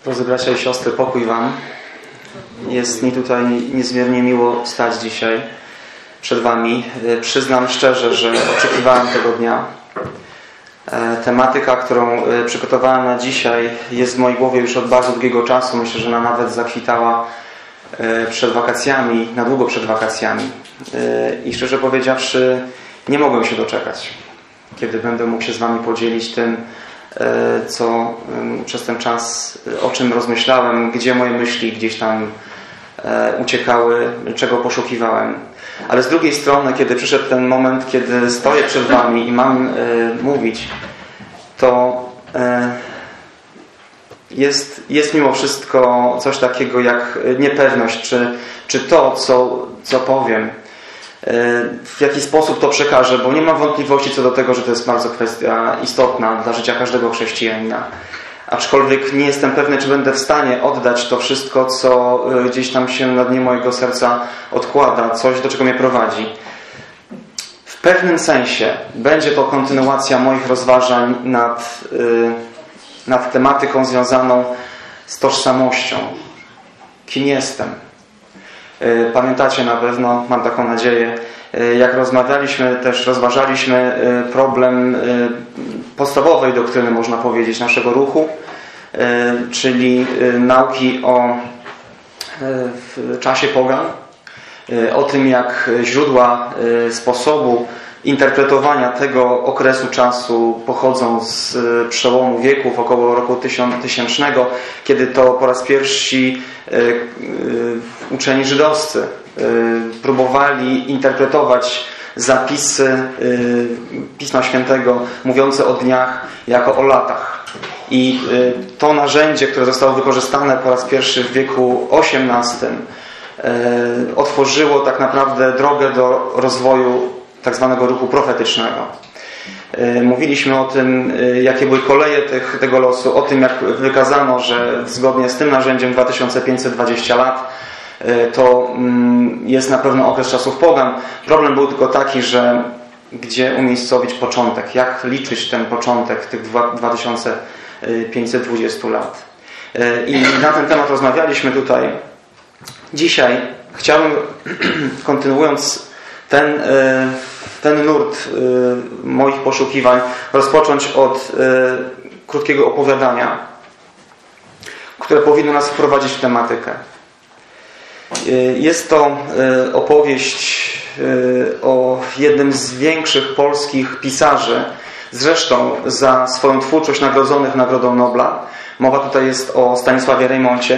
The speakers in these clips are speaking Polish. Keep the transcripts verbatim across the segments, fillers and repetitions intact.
Drodzy bracia i siostry, pokój Wam. Jest mi tutaj niezmiernie miło stać dzisiaj przed Wami. Przyznam szczerze, że oczekiwałem tego dnia. Tematyka, którą przygotowałem na dzisiaj, jest w mojej głowie już od bardzo długiego czasu. Myślę, że ona nawet zakwitała przed wakacjami, na długo przed wakacjami. I szczerze powiedziawszy, nie mogłem się doczekać, kiedy będę mógł się z Wami podzielić tym, co przez ten czas, o czym rozmyślałem, gdzie moje myśli gdzieś tam uciekały, czego poszukiwałem. Ale z drugiej strony, kiedy przyszedł ten moment, kiedy stoję przed Wami i mam mówić, to jest, jest mimo wszystko coś takiego jak niepewność, czy, czy to, co, co powiem, w jaki sposób to przekażę, bo nie mam wątpliwości co do tego, że to jest bardzo kwestia istotna dla życia każdego chrześcijanina. Aczkolwiek nie jestem pewny, czy będę w stanie oddać to wszystko, co gdzieś tam się na dnie mojego serca odkłada, coś, do czego mnie prowadzi. W pewnym sensie będzie to kontynuacja moich rozważań nad, nad tematyką związaną z tożsamością. Kim jestem? Pamiętacie na pewno, mam taką nadzieję, jak rozmawialiśmy, też rozważaliśmy problem podstawowej doktryny, można powiedzieć, naszego ruchu, czyli nauki o czasie pogan, o tym, jak źródła sposobu interpretowania tego okresu czasu pochodzą z przełomu wieków, około roku tysiącznego, kiedy to po raz pierwszy uczeni żydowscy próbowali interpretować zapisy Pisma Świętego mówiące o dniach jako o latach. I to narzędzie, które zostało wykorzystane po raz pierwszy w wieku osiemnastym, otworzyło tak naprawdę drogę do rozwoju tak zwanego ruchu profetycznego. Mówiliśmy o tym, jakie były koleje tych, tego losu, o tym, jak wykazano, że zgodnie z tym narzędziem dwa tysiące pięćset dwadzieścia lat to jest na pewno okres czasów pogan. Problem był tylko taki, że gdzie umiejscowić początek, jak liczyć ten początek tych dwa tysiące pięćset dwadzieścia lat. I na ten temat rozmawialiśmy tutaj. Dzisiaj chciałbym, kontynuując ten, ten nurt moich poszukiwań, rozpocząć od krótkiego opowiadania, które powinno nas wprowadzić w tematykę. Jest to opowieść o jednym z większych polskich pisarzy, zresztą za swoją twórczość nagrodzonych Nagrodą Nobla. Mowa tutaj jest o Stanisławie Rejmoncie,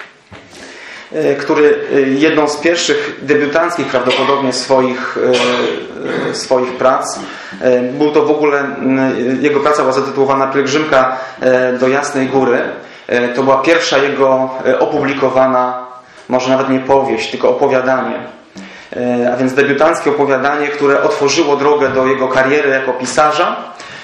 który jedną z pierwszych debiutanckich prawdopodobnie swoich, swoich prac, był to w ogóle, jego praca była zatytułowana Pielgrzymka do Jasnej Góry. To była pierwsza jego opublikowana, może nawet nie powieść, tylko opowiadanie. A więc debiutanckie opowiadanie, które otworzyło drogę do jego kariery jako pisarza.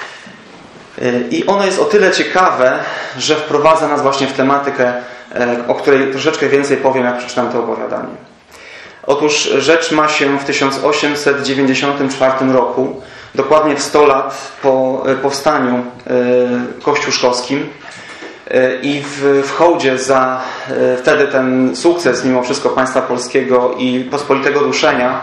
I ono jest o tyle ciekawe, że wprowadza nas właśnie w tematykę, o której troszeczkę więcej powiem, jak przeczytam to opowiadanie. Otóż rzecz ma się w tysiąc osiemset dziewięćdziesiątym czwartym roku, dokładnie w sto lat po powstaniu kościuszkowskim. I w, w hołdzie za wtedy ten sukces mimo wszystko państwa polskiego i pospolitego duszenia,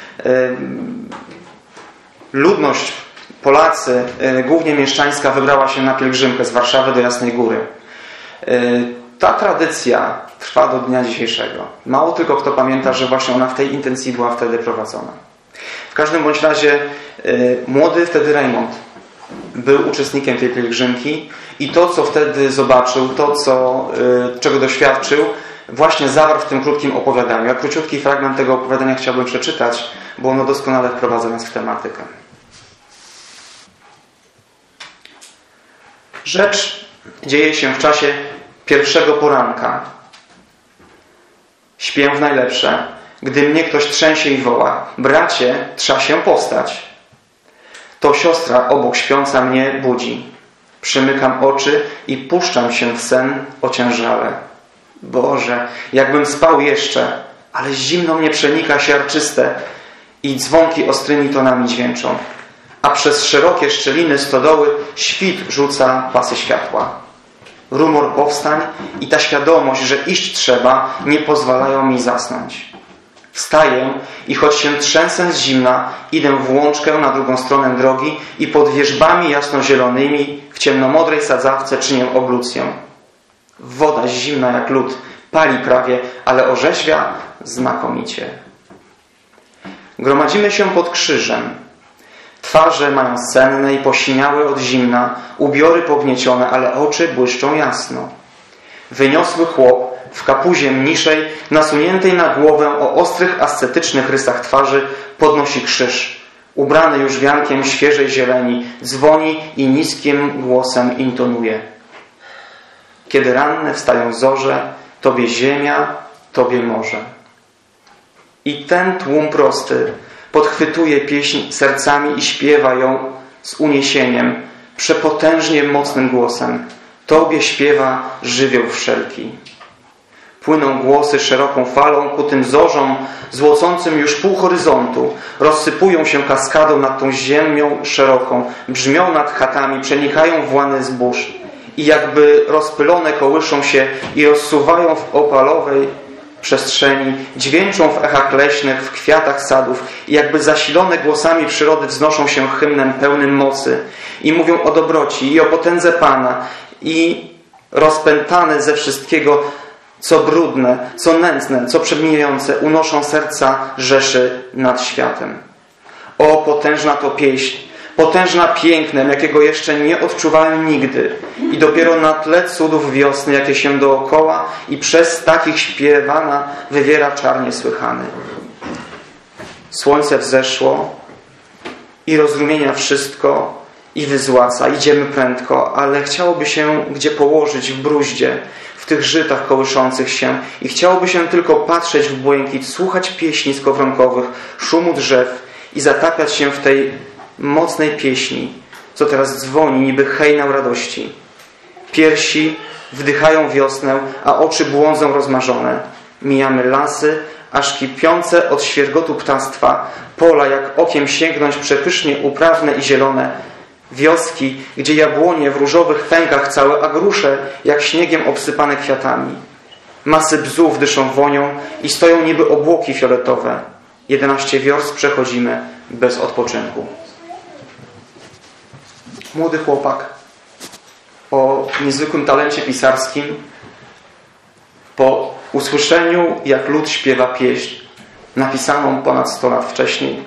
ludność, Polacy, głównie mieszczańska, wybrała się na pielgrzymkę z Warszawy do Jasnej Góry. Ta tradycja trwa do dnia dzisiejszego. Mało tylko kto pamięta, że właśnie ona w tej intencji była wtedy prowadzona. W każdym bądź razie młody wtedy Rejmont był uczestnikiem tej pielgrzymki i to, co wtedy zobaczył, to, co, czego doświadczył, właśnie zawarł w tym krótkim opowiadaniu. Ja króciutki fragment tego opowiadania chciałbym przeczytać, bo ono doskonale wprowadza nas w tematykę. Rzecz dzieje się w czasie pierwszego poranka. Śpię w najlepsze, gdy mnie ktoś trzęsie i woła: bracie, trza się postać. To siostra obok śpiąca mnie budzi. Przymykam oczy i puszczam się w sen ociężale. Boże, jakbym spał jeszcze, ale zimno mnie przenika siarczyste i dzwonki ostrymi tonami dźwięczą, a przez szerokie szczeliny stodoły świt rzuca pasy światła. rumor powstań i ta świadomość, że iść trzeba, nie pozwalają mi zasnąć. Wstaję i choć się trzęsę z zimna, idę w łączkę na drugą stronę drogi i pod wierzbami jasnozielonymi w ciemnomodrej sadzawce czynię oblucję. Woda zimna jak lód, pali prawie, ale orzeźwia znakomicie. Gromadzimy się pod krzyżem. Twarze mają senne i posiniałe od zimna, ubiory pogniecione, ale oczy błyszczą jasno. Wyniosły chłop w kapuzie mniszej, nasuniętej na głowę o ostrych, ascetycznych rysach twarzy, podnosi krzyż. Ubrany już wiankiem świeżej zieleni, dzwoni i niskim głosem intonuje. Kiedy ranne wstają zorze, Tobie ziemia, Tobie morze. I ten tłum prosty podchwytuje pieśń sercami i śpiewa ją z uniesieniem, przepotężnie mocnym głosem. Tobie śpiewa żywioł wszelki. Płyną głosy szeroką falą ku tym zorzom, złocącym już pół horyzontu. Rozsypują się kaskadą nad tą ziemią szeroką, brzmią nad chatami, przenikają w łany zbóż. I jakby rozpylone kołyszą się i rozsuwają w opalowej przestrzeni, dźwięczą w echach leśnych, w kwiatach sadów i jakby zasilone głosami przyrody wznoszą się hymnem pełnym mocy i mówią o dobroci i o potędze Pana i rozpętane ze wszystkiego, co brudne, co nędzne, co przemijające, unoszą serca rzeszy nad światem. O, potężna to pieśń, potężna pięknem, jakiego jeszcze nie odczuwałem nigdy i dopiero na tle cudów wiosny, jakie się dookoła i przez takich śpiewana wywiera czar niesłychany. Słońce wzeszło i rozrumienia wszystko i wyzłaca. Idziemy prędko, ale chciałoby się gdzie położyć w bruździe, w tych żytach kołyszących się i chciałoby się tylko patrzeć w błękit, słuchać pieśni skowronkowych, szumu drzew i zatapiać się w tej mocnej pieśni, co teraz dzwoni niby hejnał radości. Piersi wdychają wiosnę, a oczy błądzą rozmarzone. Mijamy lasy, aż kipiące od świergotu ptactwa, pola jak okiem sięgnąć przepysznie uprawne i zielone, wioski, gdzie jabłonie w różowych pękach całe, a grusze jak śniegiem obsypane kwiatami. Masy bzów dyszą wonią i stoją niby obłoki fioletowe. Jedenaście wiorst przechodzimy bez odpoczynku. Młody chłopak o niezwykłym talencie pisarskim, po usłyszeniu, jak lud śpiewa pieśń napisaną ponad sto lat wcześniej,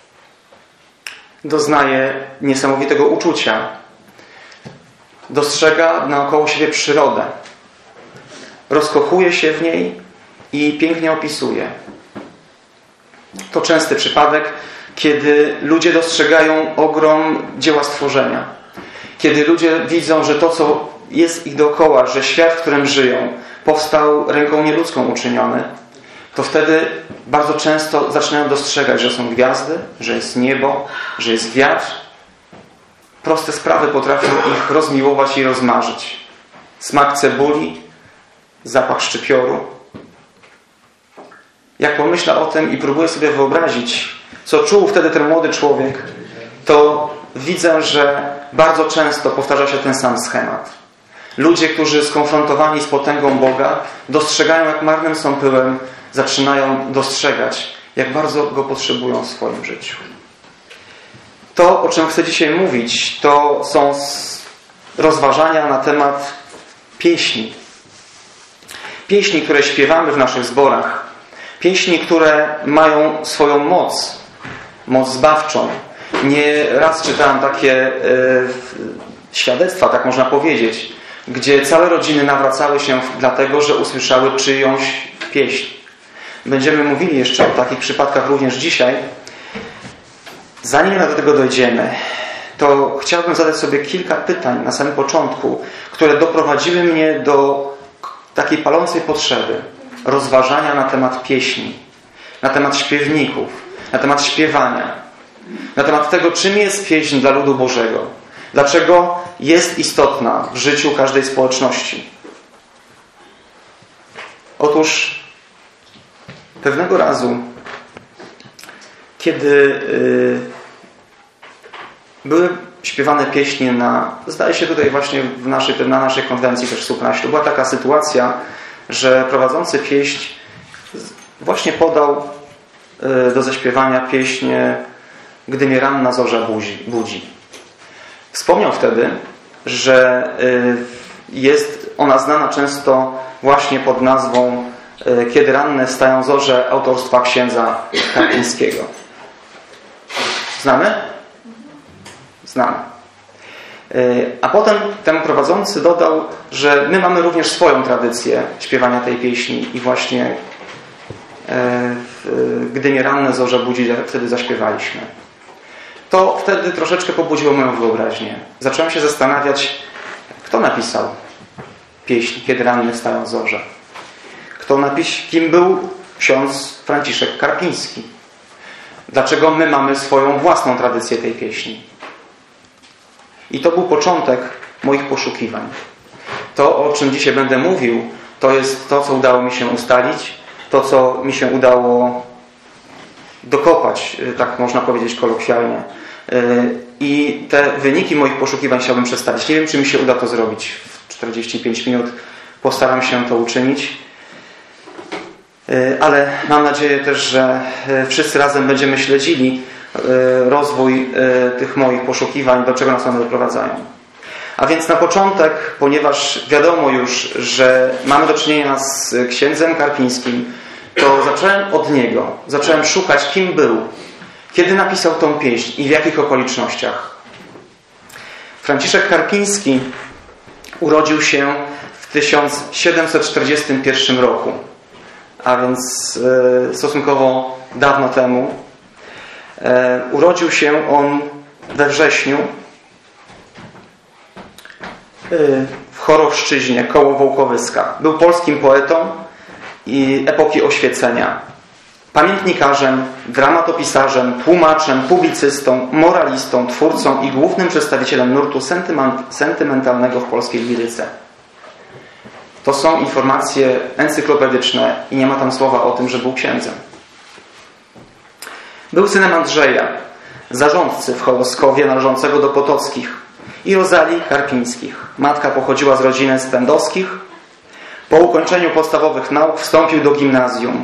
doznaje niesamowitego uczucia. Dostrzega naokoło siebie przyrodę. Rozkochuje się w niej i pięknie opisuje. To częsty przypadek, kiedy ludzie dostrzegają ogrom dzieła stworzenia. Kiedy ludzie widzą, że to, co jest ich dookoła, że świat, w którym żyją, powstał ręką nieludzką uczyniony, to wtedy bardzo często zaczynają dostrzegać, że są gwiazdy, że jest niebo, że jest wiatr. Proste sprawy potrafią ich rozmiłować i rozmarzyć. Smak cebuli, zapach szczypioru. Jak pomyślę o tym i próbuję sobie wyobrazić, co czuł wtedy ten młody człowiek, to widzę, że bardzo często powtarza się ten sam schemat. Ludzie, którzy skonfrontowani z potęgą Boga, dostrzegają, jak marnym są pyłem, zaczynają dostrzegać, jak bardzo Go potrzebują w swoim życiu. To, o czym chcę dzisiaj mówić, to są rozważania na temat pieśni. Pieśni, które śpiewamy w naszych zborach. Pieśni, które mają swoją moc, moc zbawczą. Nie raz czytałem takie y, świadectwa, tak można powiedzieć, gdzie całe rodziny nawracały się dlatego, że usłyszały czyjąś pieśń. Będziemy mówili jeszcze o takich przypadkach również dzisiaj. Zanim do tego dojdziemy, to chciałbym zadać sobie kilka pytań na samym początku, które doprowadziły mnie do takiej palącej potrzeby rozważania na temat pieśni, na temat śpiewników, na temat śpiewania, na temat tego, czym jest pieśń dla ludu Bożego, dlaczego jest istotna w życiu każdej społeczności. Otóż pewnego razu, kiedy yy, były śpiewane pieśni na, zdaje się tutaj właśnie w naszej, na naszej konwencji też w Supraślu. Była taka sytuacja, że prowadzący pieśń właśnie podał do zaśpiewania pieśń Gdy mnie ranna zorza budzi. budzi. Wspomniał wtedy, że jest ona znana często właśnie pod nazwą Kiedy ranne wstają zorze autorstwa księdza Karpińskiego. Znamy? Znamy. A potem ten prowadzący dodał, że my mamy również swoją tradycję śpiewania tej pieśni i właśnie Gdy mnie ranne zorze budzi, wtedy zaśpiewaliśmy. To wtedy troszeczkę pobudziło moją wyobraźnię. Zacząłem się zastanawiać, kto napisał pieśń Kiedy ranne wstają zorze. Kto napisał, kim był ksiądz Franciszek Karpiński. Dlaczego my mamy swoją własną tradycję tej pieśni. I to był początek moich poszukiwań. To, o czym dzisiaj będę mówił, to jest to, co udało mi się ustalić, to, co mi się udało dokopać, tak można powiedzieć kolokwialnie. I te wyniki moich poszukiwań chciałbym przedstawić. Nie wiem, czy mi się uda to zrobić w czterdzieści pięć minut. Postaram się to uczynić. Ale mam nadzieję też, że wszyscy razem będziemy śledzili rozwój tych moich poszukiwań, do czego nas one doprowadzają. A więc na początek, ponieważ wiadomo już, że mamy do czynienia z księdzem Karpińskim, to zacząłem od niego. Zacząłem szukać, kim był, kiedy napisał tą pieśń i w jakich okolicznościach. Franciszek Karpiński urodził się w tysiąc siedemset czterdziestym pierwszym roku, a więc stosunkowo dawno temu. Urodził się on we wrześniu w Chorowszczyźnie, koło Wołkowyska. Był polskim poetą i epoki oświecenia. Pamiętnikarzem, dramatopisarzem, tłumaczem, publicystą, moralistą, twórcą i głównym przedstawicielem nurtu sentymentalnego w polskiej liryce. To są informacje encyklopedyczne i nie ma tam słowa o tym, że był księdzem. Był synem Andrzeja, zarządcy w Chołoskowie należącego do Potockich, i Rozalii Karpińskich. Matka pochodziła z rodziny Stędowskich. Po ukończeniu podstawowych nauk wstąpił do gimnazjum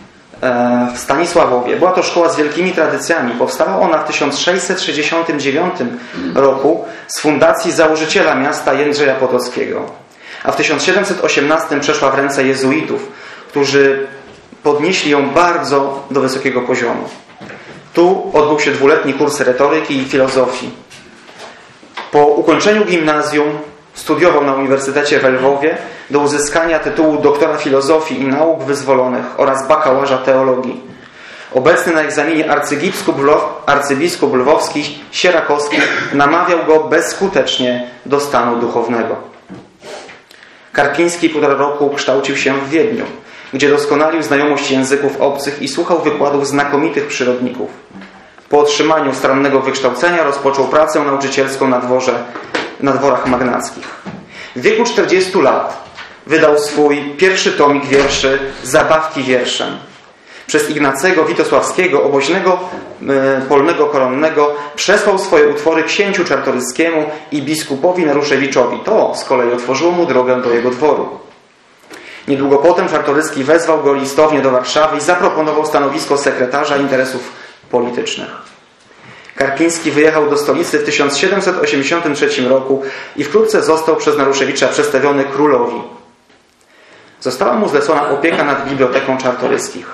w Stanisławowie. Była to szkoła z wielkimi tradycjami. Powstała ona w tysiąc sześćset sześćdziesiątym dziewiątym roku z fundacji założyciela miasta Jędrzeja Potockiego. A w tysiąc siedemset osiemnastym przeszła w ręce jezuitów, którzy podnieśli ją bardzo do wysokiego poziomu. Tu odbył się dwuletni kurs retoryki i filozofii. Po ukończeniu gimnazjum studiował na Uniwersytecie w Lwowie do uzyskania tytułu doktora filozofii i nauk wyzwolonych oraz bakałaża teologii. Obecny na egzaminie arcybiskup, Lwow, arcybiskup lwowski Sierakowski namawiał go bezskutecznie do stanu duchownego. Karpiński półtora roku kształcił się w Wiedniu, gdzie doskonalił znajomość języków obcych i słuchał wykładów znakomitych przyrodników. Po otrzymaniu starannego wykształcenia rozpoczął pracę nauczycielską na dworze, na dworach magnackich. W wieku czterdziestu lat wydał swój pierwszy tomik wierszy Zabawki wierszem. Przez Ignacego Witosławskiego, oboźnego e, polnego koronnego, przesłał swoje utwory księciu Czartoryskiemu i biskupowi Naruszewiczowi. To z kolei otworzyło mu drogę do jego dworu. Niedługo potem Czartoryski wezwał go listownie do Warszawy i zaproponował stanowisko sekretarza interesów politycznych. Karpiński wyjechał do stolicy w tysiąc siedemset osiemdziesiątym trzecim roku i wkrótce został przez Naruszewicza przedstawiony królowi. Została mu zlecona opieka nad biblioteką Czartoryskich.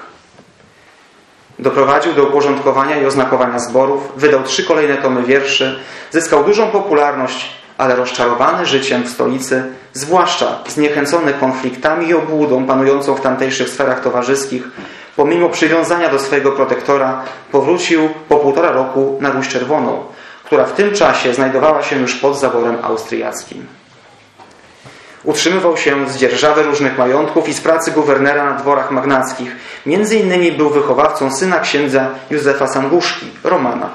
Doprowadził do uporządkowania i oznakowania zborów, wydał trzy kolejne tomy wierszy, zyskał dużą popularność, ale rozczarowany życiem w stolicy, zwłaszcza zniechęcony konfliktami i obłudą panującą w tamtejszych sferach towarzyskich, pomimo przywiązania do swojego protektora, powrócił po półtora roku na Ruś Czerwoną, która w tym czasie znajdowała się już pod zaborem austriackim. Utrzymywał się z dzierżawy różnych majątków i z pracy guwernera na dworach magnackich. Między innymi był wychowawcą syna księdza Józefa Sanguszki, Romana.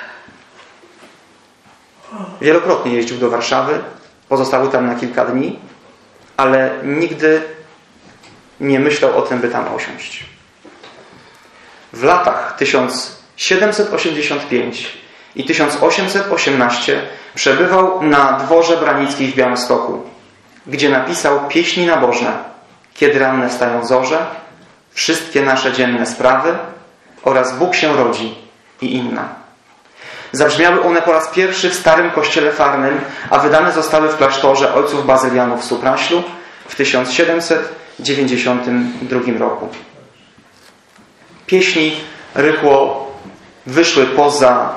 Wielokrotnie jeździł do Warszawy, pozostawał tam na kilka dni, ale nigdy nie myślał o tym, by tam osiąść. W latach tysiąc siedemset osiemdziesiąt piąty i tysiąc osiemset osiemnastego przebywał na dworze Branickiej w Białymstoku, gdzie napisał pieśni nabożne Kiedy ranne wstają zorze, Wszystkie nasze dzienne sprawy oraz Bóg się rodzi i inna. Zabrzmiały one po raz pierwszy w starym kościele farnym, a wydane zostały w klasztorze ojców bazylianów w Supraślu w tysiąc siedemset dziewięćdziesiątym drugim roku. Pieśni rychło wyszły poza,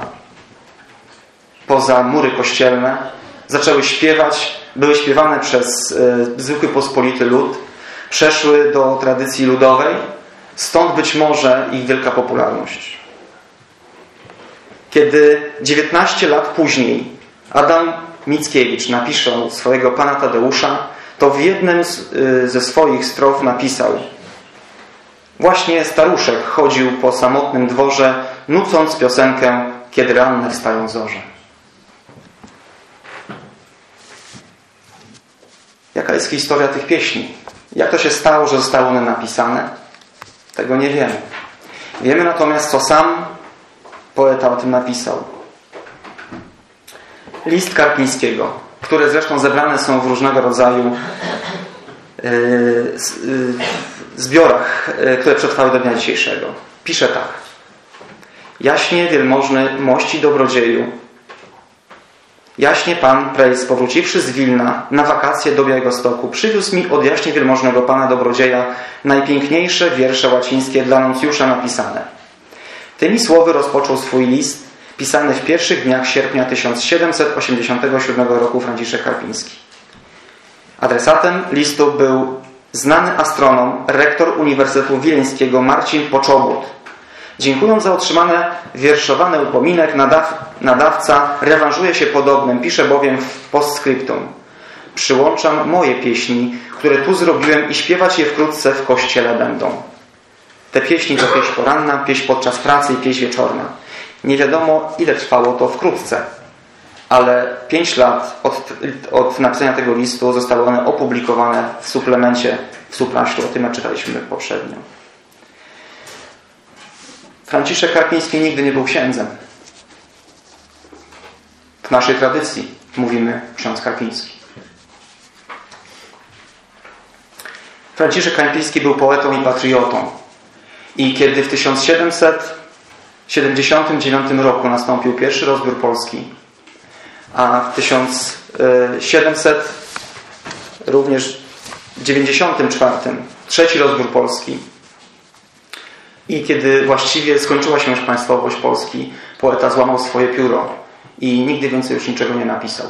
poza mury kościelne, zaczęły śpiewać, były śpiewane przez e, zwykły pospolity lud, przeszły do tradycji ludowej, stąd być może ich wielka popularność. Kiedy dziewiętnaście lat później Adam Mickiewicz napisał swojego Pana Tadeusza, to w jednym z, y, ze swoich strof napisał: właśnie staruszek chodził po samotnym dworze, nucąc piosenkę Kiedy ranne wstają zorze. Jaka jest historia tych pieśni? Jak to się stało, że zostały one napisane? Tego nie wiemy. Wiemy natomiast, co sam poeta o tym napisał. List Karpińskiego, które zresztą zebrane są w różnego rodzaju yy, yy, zbiorach, yy, które przetrwały do dnia dzisiejszego. Pisze tak. Jaśnie wielmożny mości dobrodzieju, jaśnie Pan Prejs, powróciwszy z Wilna na wakacje do Białegostoku, przywiózł mi od jaśnie wielmożnego Pana Dobrodzieja najpiękniejsze wiersze łacińskie dla nuncjusza napisane. Tymi słowy rozpoczął swój list, pisany w pierwszych dniach sierpnia tysiąc siedemset osiemdziesiątego siódmego roku Franciszek Karpiński. Adresatem listu był znany astronom, rektor Uniwersytetu Wileńskiego Marcin Poczobut. Dziękując za otrzymany wierszowany upominek, nadaw, nadawca rewanżuje się podobnym, pisze bowiem w postscriptum: przyłączam moje pieśni, które tu zrobiłem i śpiewać je wkrótce w kościele będą. Te pieśni to pieśń poranna, pieśń podczas pracy i pieśń wieczorna. Nie wiadomo, ile trwało to wkrótce, ale pięć lat od, od napisania tego listu zostały one opublikowane w suplemencie w Supraślu. O tym jak czytaliśmy poprzednio. Franciszek Karpiński nigdy nie był księdzem. W naszej tradycji mówimy ksiądz Karpiński. Franciszek Karpiński był poetą i patriotą. I kiedy w tysiąc siedemset siedemdziesiątym dziewiątym roku nastąpił pierwszy rozbiór Polski, a w tysiąc siedemset również dziewięćdziesiątym czwartym trzeci rozbiór Polski, i kiedy właściwie skończyła się już państwowość Polski, poeta złamał swoje pióro i nigdy więcej już niczego nie napisał.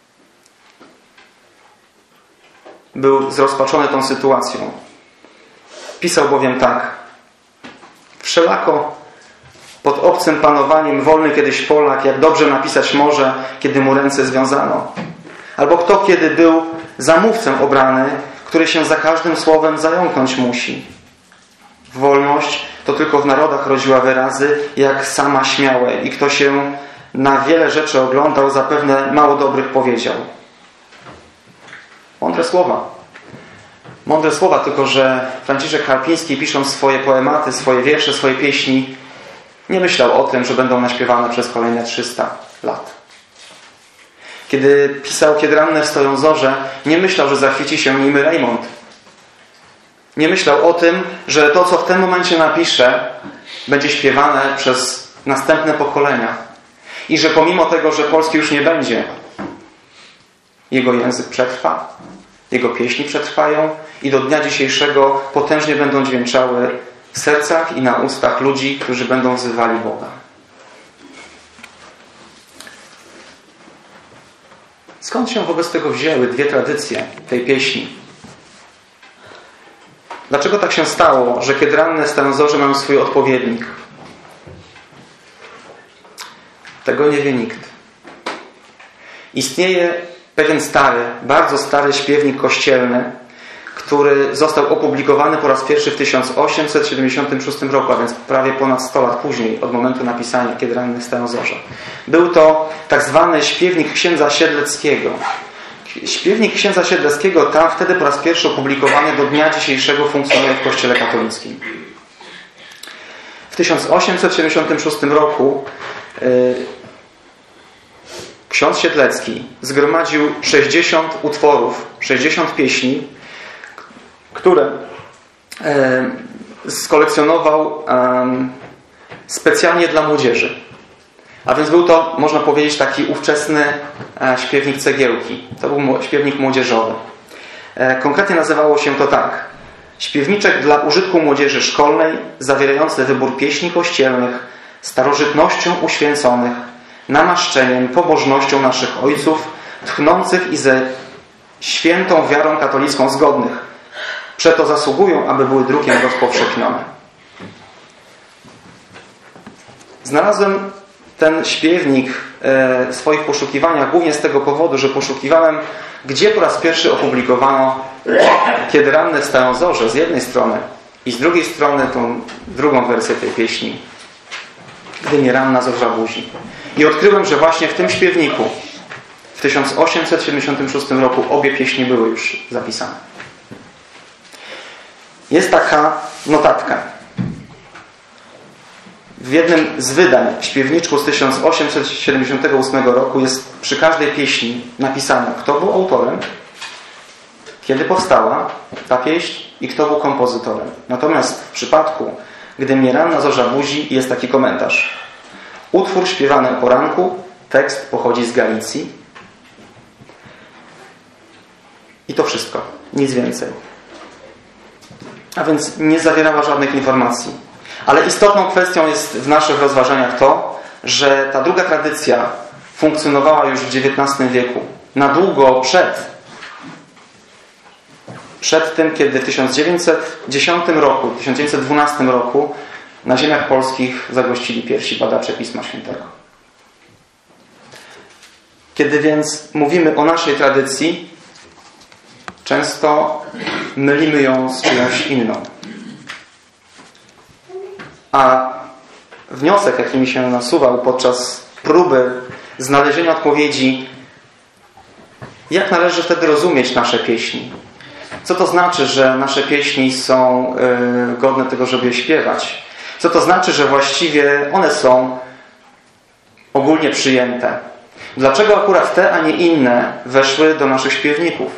Był zrozpaczony tą sytuacją. Pisał bowiem tak: wszelako pod obcym panowaniem wolny kiedyś Polak, jak dobrze napisać może, kiedy mu ręce związano. Albo kto kiedy był zamówcą obrany, który się za każdym słowem zająknąć musi. Wolność to tylko w narodach rodziła wyrazy, jak sama śmiałe, i kto się na wiele rzeczy oglądał, zapewne mało dobrych powiedział. Mądre słowa. Mądre słowa, tylko że Franciszek Karpiński, pisząc swoje poematy, swoje wiersze, swoje pieśni, nie myślał o tym, że będą naśpiewane przez kolejne trzysta lat. Kiedy pisał Kiedy ranne wstają zorze, nie myślał, że zachwyci się nim Rejmont. Nie myślał o tym, że to, co w tym momencie napisze, będzie śpiewane przez następne pokolenia. I że pomimo tego, że Polski już nie będzie, jego język przetrwa, jego pieśni przetrwają i do dnia dzisiejszego potężnie będą dźwięczały w sercach i na ustach ludzi, którzy będą wzywali Boga. Skąd się wobec tego wzięły dwie tradycje tej pieśni? Dlaczego tak się stało, że Kiedy ranne wstają zorze mają swój odpowiednik? Tego nie wie nikt. Istnieje pewien stary, bardzo stary śpiewnik kościelny, który został opublikowany po raz pierwszy w tysiąc osiemset siedemdziesiątym szóstym roku, a więc prawie ponad sto lat później od momentu napisania Kiedy ranne wstają zorze. Był to tak zwany śpiewnik księdza Siedleckiego. Śpiewnik księdza Siedleckiego tam wtedy po raz pierwszy opublikowany do dnia dzisiejszego funkcjonuje w Kościele katolickim. W tysiąc osiemset siedemdziesiątym szóstym roku yy, ksiądz Siedlecki zgromadził sześćdziesiąt utworów, sześćdziesiąt pieśni, które e, skolekcjonował e, specjalnie dla młodzieży. A więc był to, można powiedzieć, taki ówczesny e, śpiewnik Cegiełki. To był śpiewnik młodzieżowy. E, konkretnie nazywało się to tak. Śpiewniczek dla użytku młodzieży szkolnej, zawierający wybór pieśni kościelnych, starożytnością uświęconych, namaszczeniem, pobożnością naszych ojców, tchnących i ze świętą wiarą katolicką zgodnych. Przeto zasługują, aby były drukiem rozpowszechnione. Znalazłem ten śpiewnik w swoich poszukiwaniach głównie z tego powodu, że poszukiwałem, gdzie po raz pierwszy opublikowano Kiedy ranne wstają zorze z jednej strony i z drugiej strony tą drugą wersję tej pieśni, Gdy nie ranna zorza budzi. I odkryłem, że właśnie w tym śpiewniku w tysiąc osiemset siedemdziesiątym szóstym roku obie pieśni były już zapisane. Jest taka notatka. W jednym z wydań w śpiewniczku z tysiąc osiemset siedemdziesiątego ósmego roku jest przy każdej pieśni napisane, kto był autorem, kiedy powstała ta pieśń i kto był kompozytorem. Natomiast w przypadku Gdy mnie ranna zorza budzi, jest taki komentarz. Utwór śpiewany o poranku, tekst pochodzi z Galicji. I to wszystko. Nic więcej. A więc nie zawierała żadnych informacji. Ale istotną kwestią jest w naszych rozważaniach to, że ta druga tradycja funkcjonowała już w dziewiętnastym wieku. Na długo przed, przed tym, kiedy w tysiąc dziewięćset dziesiątym roku, tysiąc dziewięćset dwunastym roku na ziemiach polskich zagościli pierwsi badacze Pisma Świętego. Kiedy więc mówimy o naszej tradycji, często mylimy ją z czyjąś inną. A wniosek, jaki mi się nasuwał podczas próby znalezienia odpowiedzi, jak należy wtedy rozumieć nasze pieśni? Co to znaczy, że nasze pieśni są yy, godne tego, żeby je śpiewać? Co to znaczy, że właściwie one są ogólnie przyjęte? Dlaczego akurat te, a nie inne weszły do naszych śpiewników?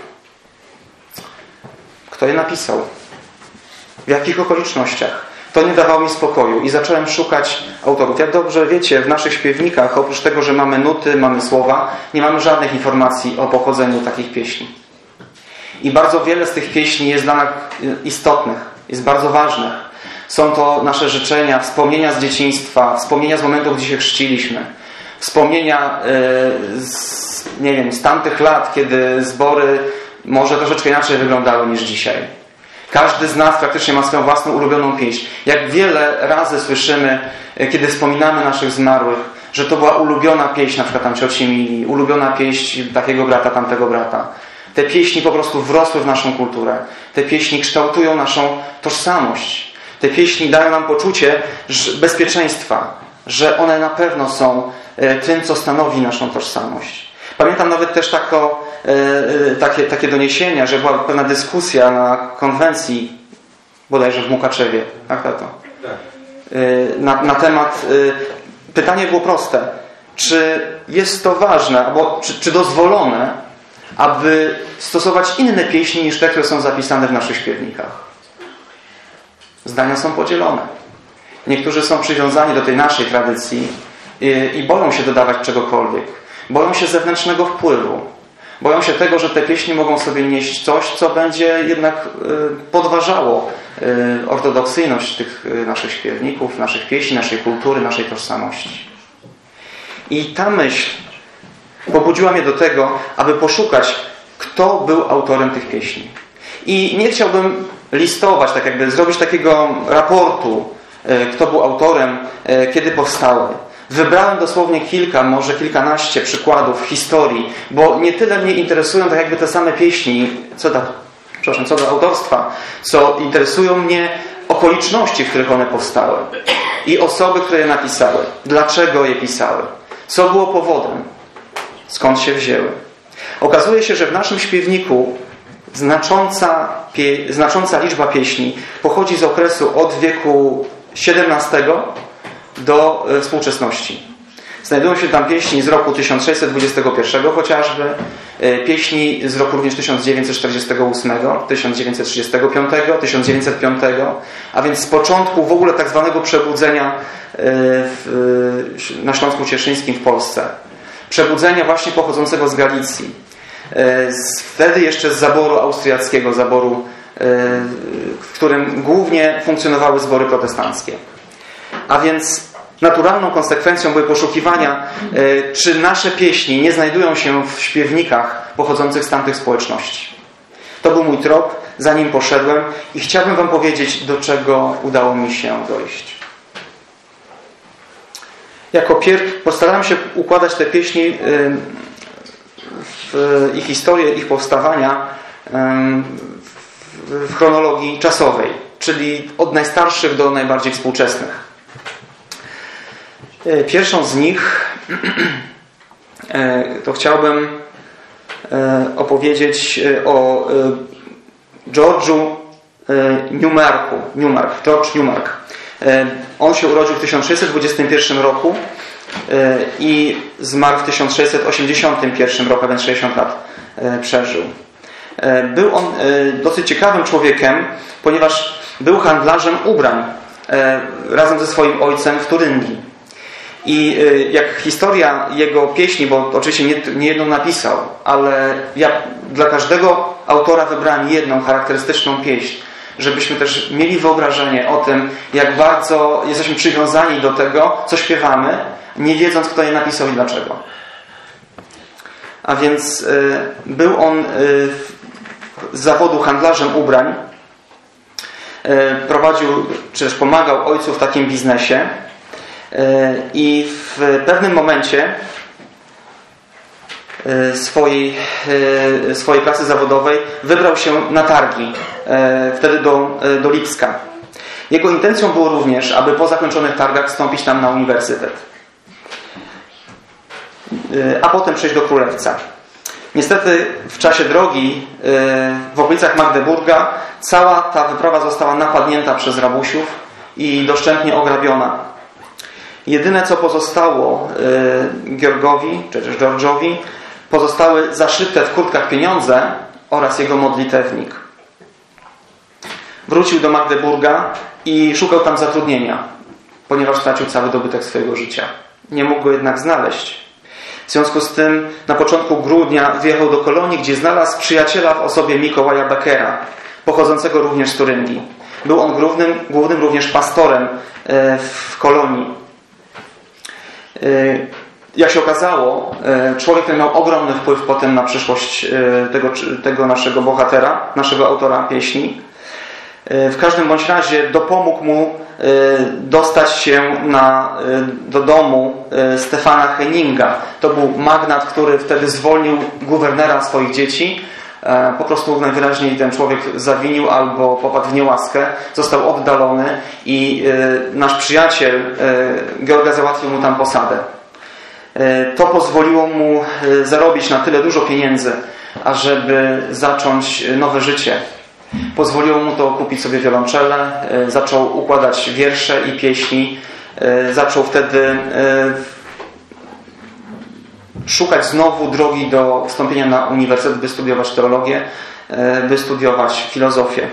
Kto je napisał? W jakich okolicznościach? To nie dawało mi spokoju i zacząłem szukać autorów. Jak dobrze wiecie, w naszych śpiewnikach, oprócz tego, że mamy nuty, mamy słowa, nie mamy żadnych informacji o pochodzeniu takich pieśni. I bardzo wiele z tych pieśni jest dla nas istotnych, jest bardzo ważnych. Są to nasze życzenia, wspomnienia z dzieciństwa, wspomnienia z momentu, gdzie się chrzciliśmy. Wspomnienia yy, z, nie wiem, z tamtych lat, kiedy zbory może troszeczkę inaczej wyglądały niż dzisiaj. Każdy z nas praktycznie ma swoją własną ulubioną pieśń. Jak wiele razy słyszymy, kiedy wspominamy naszych zmarłych, że to była ulubiona pieśń, na przykład tam cioci Mili, ulubiona pieśń takiego brata, tamtego brata. Te pieśni po prostu wrosły w naszą kulturę. Te pieśni kształtują naszą tożsamość. Te pieśni dają nam poczucie bezpieczeństwa, że one na pewno są tym, co stanowi naszą tożsamość. Pamiętam nawet też tako, e, takie, takie doniesienia, że była pewna dyskusja na konwencji, bodajże w Mukaczewie, tak, tato? E, na, na temat, e, pytanie było proste, czy jest to ważne, albo czy, czy dozwolone, aby stosować inne pieśni niż te, które są zapisane w naszych śpiewnikach? Zdania są podzielone. Niektórzy są przywiązani do tej naszej tradycji i, i boją się dodawać czegokolwiek. Boją się zewnętrznego wpływu. Boją się tego, że te pieśni mogą sobie nieść coś, co będzie jednak podważało ortodoksyjność tych naszych śpiewników, naszych pieśni, naszej kultury, naszej tożsamości. I ta myśl pobudziła mnie do tego, aby poszukać, kto był autorem tych pieśni. I nie chciałbym listować, tak jakby zrobić takiego raportu, kto był autorem, kiedy powstały. Wybrałem dosłownie kilka, może kilkanaście przykładów historii, bo nie tyle mnie interesują tak jakby te same pieśni, co do, przepraszam, co do autorstwa, co interesują mnie okoliczności, w których one powstały i osoby, które je napisały. Dlaczego je pisały? Co było powodem? Skąd się wzięły? Okazuje się, że w naszym śpiewniku znacząca, pie, znacząca liczba pieśni pochodzi z okresu od wieku siedemnastego do współczesności. Znajdują się tam pieśni z roku tysiąc sześćset dwudziestego pierwszego chociażby, pieśni z roku również tysiąc dziewięćset czterdziestego ósmego, tysiąc dziewięćset trzydziestego piątego, tysiąc dziewięćset piątego, a więc z początku w ogóle tak zwanego przebudzenia w, na Śląsku Cieszyńskim w Polsce. Przebudzenia właśnie pochodzącego z Galicji. Wtedy jeszcze z zaboru austriackiego, zaboru, w którym głównie funkcjonowały zbory protestanckie. A więc naturalną konsekwencją były poszukiwania, czy nasze pieśni nie znajdują się w śpiewnikach pochodzących z tamtych społeczności. To był mój trop, za nim poszedłem i chciałbym wam powiedzieć, do czego udało mi się dojść. Jako pierw postarałem się układać te pieśni w ich historię, ich powstawania w chronologii czasowej, czyli od najstarszych do najbardziej współczesnych. Pierwszą z nich to chciałbym opowiedzieć o George'u Newmarku. Newmark, George Newmark. On się urodził w tysiąc sześćset dwudziestym pierwszym roku i zmarł w tysiąc sześćset osiemdziesiątym pierwszym roku, a więc sześćdziesiąt lat przeżył. Był on dosyć ciekawym człowiekiem, ponieważ był handlarzem ubrań razem ze swoim ojcem w Turyngii. I jak historia jego pieśni, bo oczywiście nie, nie jedną napisał, ale ja dla każdego autora wybrałem jedną charakterystyczną pieśń, żebyśmy też mieli wyobrażenie o tym, jak bardzo jesteśmy przywiązani do tego, co śpiewamy, nie wiedząc, kto je napisał i dlaczego. A więc y, był on y, z zawodu handlarzem ubrań, y, prowadził, czy też pomagał ojcu w takim biznesie y, i w pewnym momencie y, swojej, y, swojej pracy zawodowej wybrał się na targi, y, wtedy do, y, do Lipska. Jego intencją było również, aby po zakończonych targach wstąpić tam na uniwersytet, a potem przejść do Królewca. Niestety w czasie drogi w okolicach Magdeburga cała ta wyprawa została napadnięta przez rabusiów i doszczętnie ograbiona. Jedyne co pozostało Georgowi, czy też George'owi, pozostały zaszyte w kurtkach pieniądze oraz jego modlitewnik. Wrócił do Magdeburga i szukał tam zatrudnienia, ponieważ stracił cały dobytek swojego życia. Nie mógł go jednak znaleźć. W związku z tym na początku grudnia wyjechał do Kolonii, gdzie znalazł przyjaciela w osobie Mikołaja Beckera, pochodzącego również z Turyngii. Był on głównym, głównym również pastorem w Kolonii. Jak się okazało, człowiek ten miał ogromny wpływ potem na przyszłość tego, tego naszego bohatera, naszego autora pieśni. W każdym bądź razie dopomógł mu dostać się na, do domu Stefana Henninga. To był magnat, który wtedy zwolnił guwernera swoich dzieci. Po prostu najwyraźniej ten człowiek zawinił albo popadł w niełaskę, został oddalony i nasz przyjaciel Georga załatwił mu tam posadę. To pozwoliło mu zarobić na tyle dużo pieniędzy, ażeby zacząć nowe życie. Pozwoliło mu to kupić sobie wiolonczelę, zaczął układać wiersze i pieśni, zaczął wtedy szukać znowu drogi do wstąpienia na uniwersytet, by studiować teologię, by studiować filozofię.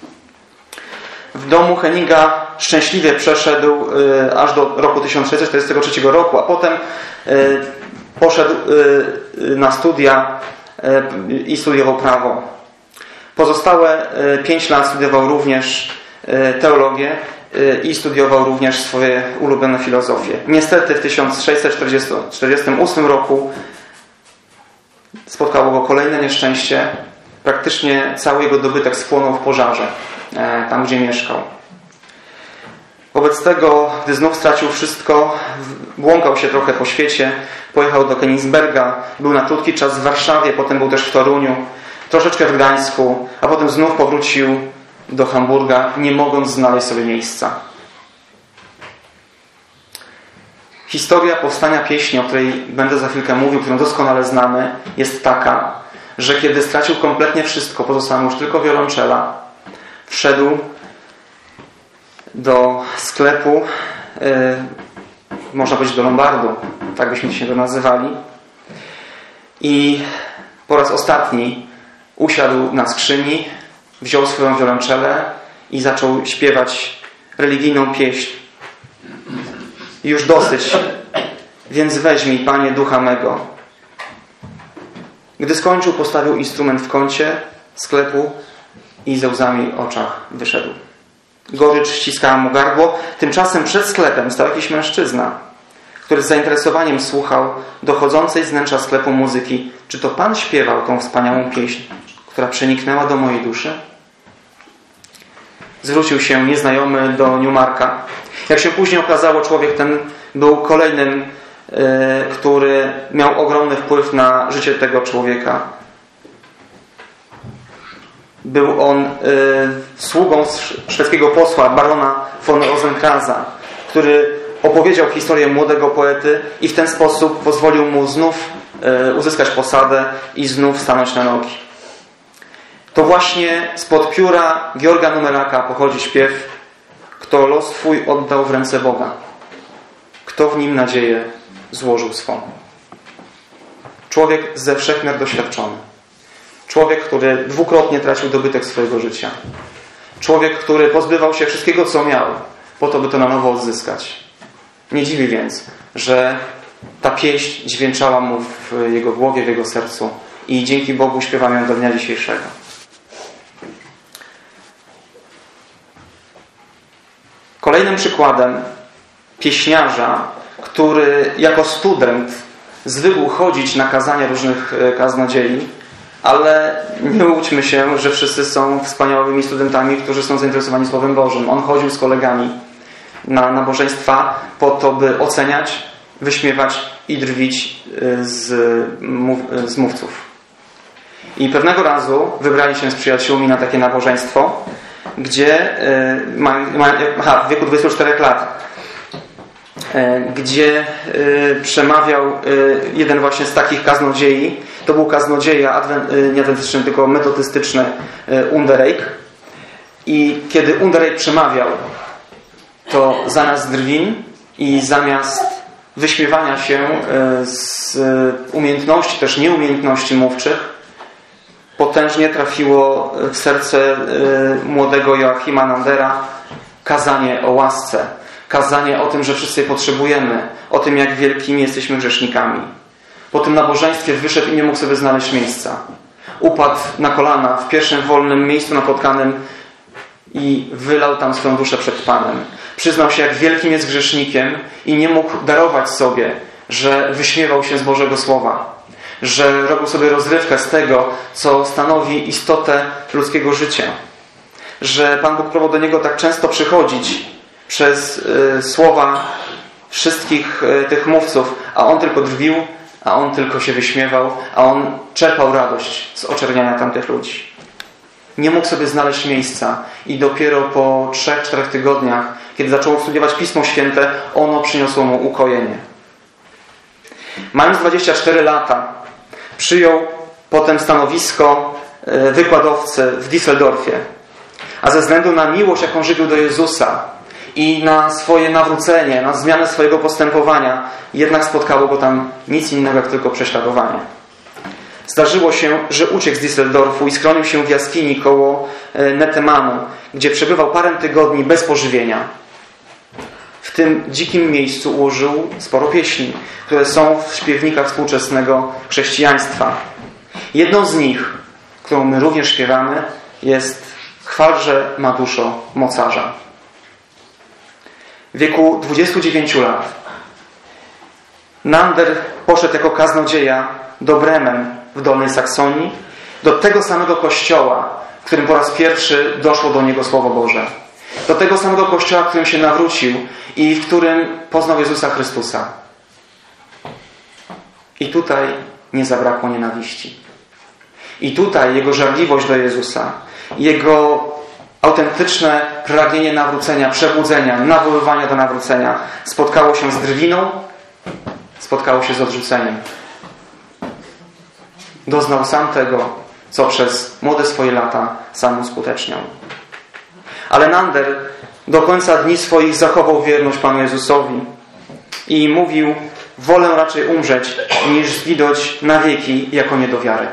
W domu Henninga szczęśliwie przeszedł aż do roku tysiąc sześćset czterdziestego trzeciego roku, a potem poszedł na studia i studiował prawo. Pozostałe pięć lat studiował również teologię i studiował również swoje ulubione filozofie. Niestety w tysiąc sześćset czterdziestym ósmym roku spotkało go kolejne nieszczęście. Praktycznie cały jego dobytek spłonął w pożarze, tam gdzie mieszkał. Wobec tego, gdy znów stracił wszystko, błąkał się trochę po świecie, pojechał do Königsberga, był na krótki czas w Warszawie, potem był też w Toruniu, troszeczkę w Gdańsku, a potem znów powrócił do Hamburga, nie mogąc znaleźć sobie miejsca. Historia powstania pieśni, o której będę za chwilkę mówił, którą doskonale znamy, jest taka, że kiedy stracił kompletnie wszystko, pozostała mu już tylko wiolonczela, wszedł do sklepu można powiedzieć do Lombardu, tak byśmy się to nazywali. I po raz ostatni usiadł na skrzyni, wziął swoją wiolonczelę i zaczął śpiewać religijną pieśń. Już dosyć, więc weźmij, Panie, ducha mego. Gdy skończył, postawił instrument w kącie sklepu i ze łzami w oczach wyszedł. Gorycz ściskała mu gardło. Tymczasem przed sklepem stał jakiś mężczyzna, który z zainteresowaniem słuchał dochodzącej z wnętrza sklepu muzyki. Czy to Pan śpiewał tą wspaniałą pieśń, która przeniknęła do mojej duszy? Zwrócił się nieznajomy do Newmarka. Jak się później okazało, człowiek ten był kolejnym, yy, który miał ogromny wpływ na życie tego człowieka. Był on yy, sługą szwedzkiego posła, barona von Rosenkrantza, który opowiedział historię młodego poety i w ten sposób pozwolił mu znów yy, uzyskać posadę i znów stanąć na nogi. To właśnie spod pióra Georga Numeraka pochodzi śpiew: kto los Twój oddał w ręce Boga, kto w nim nadzieję złożył swą. Człowiek ze wszechmiar doświadczony. Człowiek, który dwukrotnie tracił dobytek swojego życia. Człowiek, który pozbywał się wszystkiego, co miał, po to, by to na nowo odzyskać. Nie dziwi więc, że ta pieśń dźwięczała mu w jego głowie, w jego sercu i dzięki Bogu śpiewamy ją do dnia dzisiejszego. Kolejnym przykładem pieśniarza, który jako student zwykł chodzić na kazania różnych kaznodziei, ale nie łudźmy się, że wszyscy są wspaniałymi studentami, którzy są zainteresowani Słowem Bożym. On chodził z kolegami na nabożeństwa po to, by oceniać, wyśmiewać i drwić z, mów, z mówców. I pewnego razu wybrali się z przyjaciółmi na takie nabożeństwo, gdzie ma, ma, aha, w wieku dwudziestu czterech lat, gdzie przemawiał jeden właśnie z takich kaznodziei. To był kaznodzieja adwent, nie adwentystyczny, tylko metodystyczny Undereik. I kiedy Undereik przemawiał, to zamiast drwin i zamiast wyśmiewania się z umiejętności, też nieumiejętności mówczych, potężnie trafiło w serce młodego Joachima Nandera kazanie o łasce. Kazanie o tym, że wszyscy je potrzebujemy. O tym, jak wielkimi jesteśmy grzesznikami. Po tym nabożeństwie wyszedł i nie mógł sobie znaleźć miejsca. Upadł na kolana w pierwszym wolnym miejscu napotkanym i wylał tam swoją duszę przed Panem. Przyznał się, jak wielkim jest grzesznikiem i nie mógł darować sobie, że wyśmiewał się z Bożego Słowa. Że robił sobie rozrywkę z tego, co stanowi istotę ludzkiego życia. Że Pan Bóg próbował do niego tak często przychodzić przez y, słowa wszystkich y, tych mówców, a on tylko drwił, a on tylko się wyśmiewał, a on czerpał radość z oczerniania tamtych ludzi. Nie mógł sobie znaleźć miejsca i dopiero po trzech, czterech tygodniach, kiedy zaczął studiować Pismo Święte, ono przyniosło mu ukojenie. Mając dwadzieścia cztery lata, przyjął potem stanowisko wykładowcy w Düsseldorfie, a ze względu na miłość, jaką żywił do Jezusa i na swoje nawrócenie, na zmianę swojego postępowania, jednak spotkało go tam nic innego jak tylko prześladowanie. Zdarzyło się, że uciekł z Düsseldorfu i schronił się w jaskini koło Netemanu, gdzie przebywał parę tygodni bez pożywienia. W tym dzikim miejscu ułożył sporo pieśni, które są w śpiewnikach współczesnego chrześcijaństwa. Jedną z nich, którą my również śpiewamy, jest Chwalże ma duszo mocarza. W wieku dwudziestu dziewięciu lat Nander poszedł jako kaznodzieja do Bremen w Dolnej Saksonii, do tego samego kościoła, w którym po raz pierwszy doszło do niego Słowo Boże. Do tego samego kościoła, w którym się nawrócił i w którym poznał Jezusa Chrystusa. I tutaj nie zabrakło nienawiści. I tutaj jego żarliwość do Jezusa, jego autentyczne pragnienie nawrócenia, przebudzenia, nawoływania do nawrócenia spotkało się z drwiną, spotkało się z odrzuceniem. Doznał sam tego, co przez młode swoje lata sam uskuteczniał. Ale Nander do końca dni swoich zachował wierność Panu Jezusowi i mówił: wolę raczej umrzeć, niż zginąć na wieki jako niedowiarek.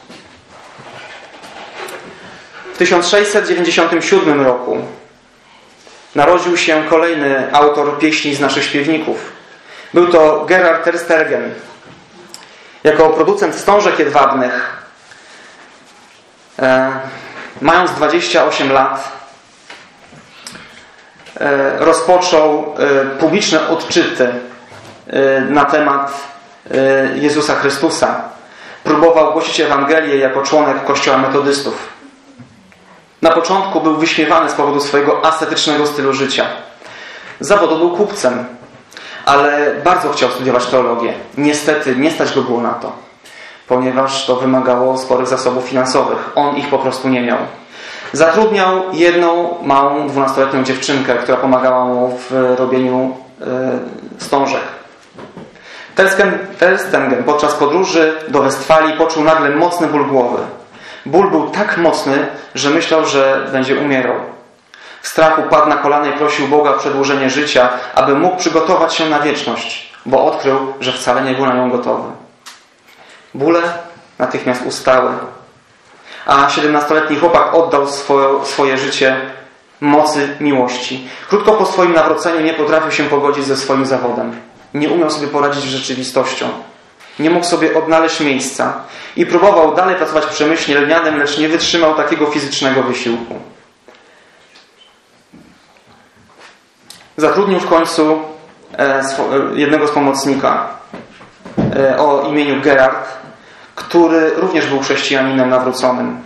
W tysiąc sześćset dziewięćdziesiątym siódmym roku narodził się kolejny autor pieśni z naszych śpiewników. Był to Gerhard Tersteegen. Jako producent wstążek jedwabnych, e, mając dwadzieścia osiem lat, e, rozpoczął e, publiczne odczyty e, na temat e, Jezusa Chrystusa. Próbował głosić Ewangelię jako członek Kościoła metodystów. Na początku był wyśmiewany z powodu swojego ascetycznego stylu życia. Z zawodu był kupcem, ale bardzo chciał studiować teologię. Niestety nie stać go było na to, ponieważ to wymagało sporych zasobów finansowych. On ich po prostu nie miał. Zatrudniał jedną małą dwunastoletnią dziewczynkę, która pomagała mu w robieniu yy, wstążek. Tersteegen podczas podróży do Westfalii poczuł nagle mocny ból głowy. Ból był tak mocny, że myślał, że będzie umierał. W strachu padł na kolana i prosił Boga o przedłużenie życia, aby mógł przygotować się na wieczność, bo odkrył, że wcale nie był na nią gotowy. Bóle natychmiast ustały, a siedemnastoletni chłopak oddał swoje, swoje życie mocy miłości. Krótko po swoim nawróceniu nie potrafił się pogodzić ze swoim zawodem. Nie umiał sobie poradzić z rzeczywistością. Nie mógł sobie odnaleźć miejsca i próbował dalej pracować w przemyśle lnianym, lecz nie wytrzymał takiego fizycznego wysiłku. Zatrudnił w końcu jednego z pomocnika o imieniu Gerhard, który również był chrześcijaninem nawróconym.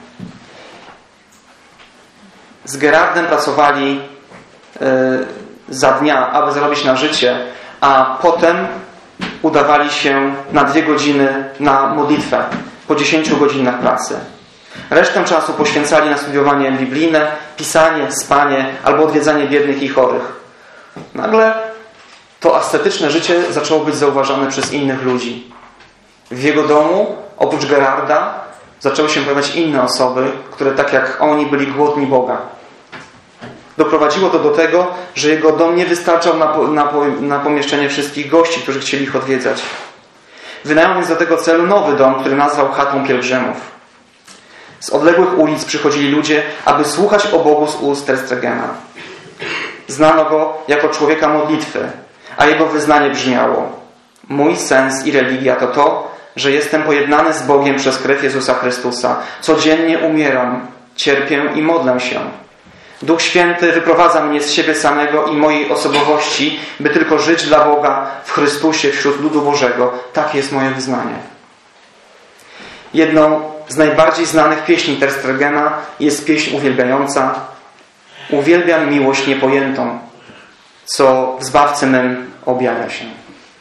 Z Gerhardem pracowali za dnia, aby zarobić na życie, a potem udawali się na dwie godziny na modlitwę po dziesięciu godzinach pracy. Resztę czasu poświęcali na studiowanie biblijne, pisanie, spanie albo odwiedzanie biednych i chorych. Nagle to ascetyczne życie zaczęło być zauważane przez innych ludzi. W jego domu, oprócz Gerharda, zaczęły się pojawiać inne osoby, które tak jak oni byli głodni Boga. Doprowadziło to do tego, że jego dom nie wystarczał na, na, na pomieszczenie wszystkich gości, którzy chcieli ich odwiedzać. Wynajął więc do tego celu nowy dom, który nazwał chatą pielgrzymów. Z odległych ulic przychodzili ludzie, aby słuchać o Bogu z ust Tersteegena. Znano go jako człowieka modlitwy, a jego wyznanie brzmiało: mój sens i religia to to, że jestem pojednany z Bogiem przez krew Jezusa Chrystusa. Codziennie umieram, cierpię i modlę się. Duch Święty wyprowadza mnie z siebie samego i mojej osobowości, by tylko żyć dla Boga w Chrystusie wśród ludu Bożego. Tak jest moje wyznanie. Jedną z najbardziej znanych pieśni Tersteegena jest pieśń uwielbiająca: uwielbiam miłość niepojętą, co w Zbawcy mym objawia się.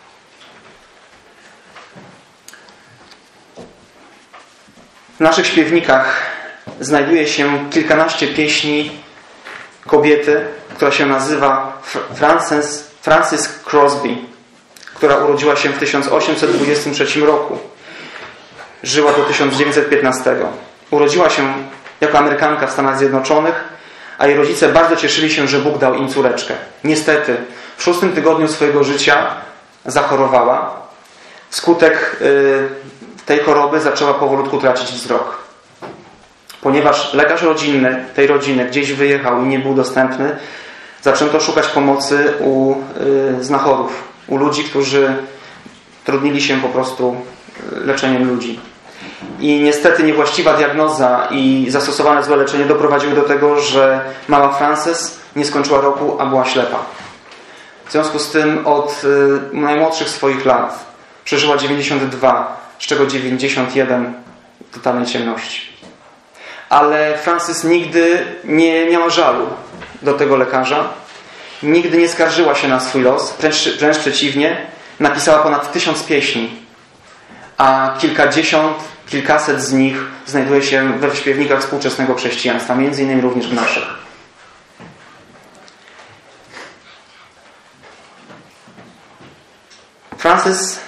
W naszych śpiewnikach znajduje się kilkanaście pieśni kobiety, która się nazywa Frances, Frances Crosby, która urodziła się w tysiąc osiemset dwudziestym trzecim roku. Żyła do tysiąc dziewięćset piętnastego. Urodziła się jako Amerykanka w Stanach Zjednoczonych, a jej rodzice bardzo cieszyli się, że Bóg dał im córeczkę. Niestety, w szóstym tygodniu swojego życia zachorowała. Wskutek yy, tej choroby zaczęła powolutku tracić wzrok. Ponieważ lekarz rodzinny tej rodziny gdzieś wyjechał i nie był dostępny, zaczęto szukać pomocy u yy, znachorów, u ludzi, którzy trudnili się po prostu leczeniem ludzi. I niestety niewłaściwa diagnoza i zastosowane złe leczenie doprowadziły do tego, że mała Frances nie skończyła roku, a była ślepa. W związku z tym od y, najmłodszych swoich lat przeżyła dziewięćdziesiąt dwa, z czego dziewięćdziesiąt jeden totalnej ciemności. Ale Frances nigdy nie miała żalu do tego lekarza. Nigdy nie skarżyła się na swój los. Wręcz, wręcz przeciwnie, napisała ponad tysiąc pieśni. A kilkadziesiąt, kilkaset z nich znajduje się we śpiewnikach współczesnego chrześcijaństwa, między innymi również w naszych. Frances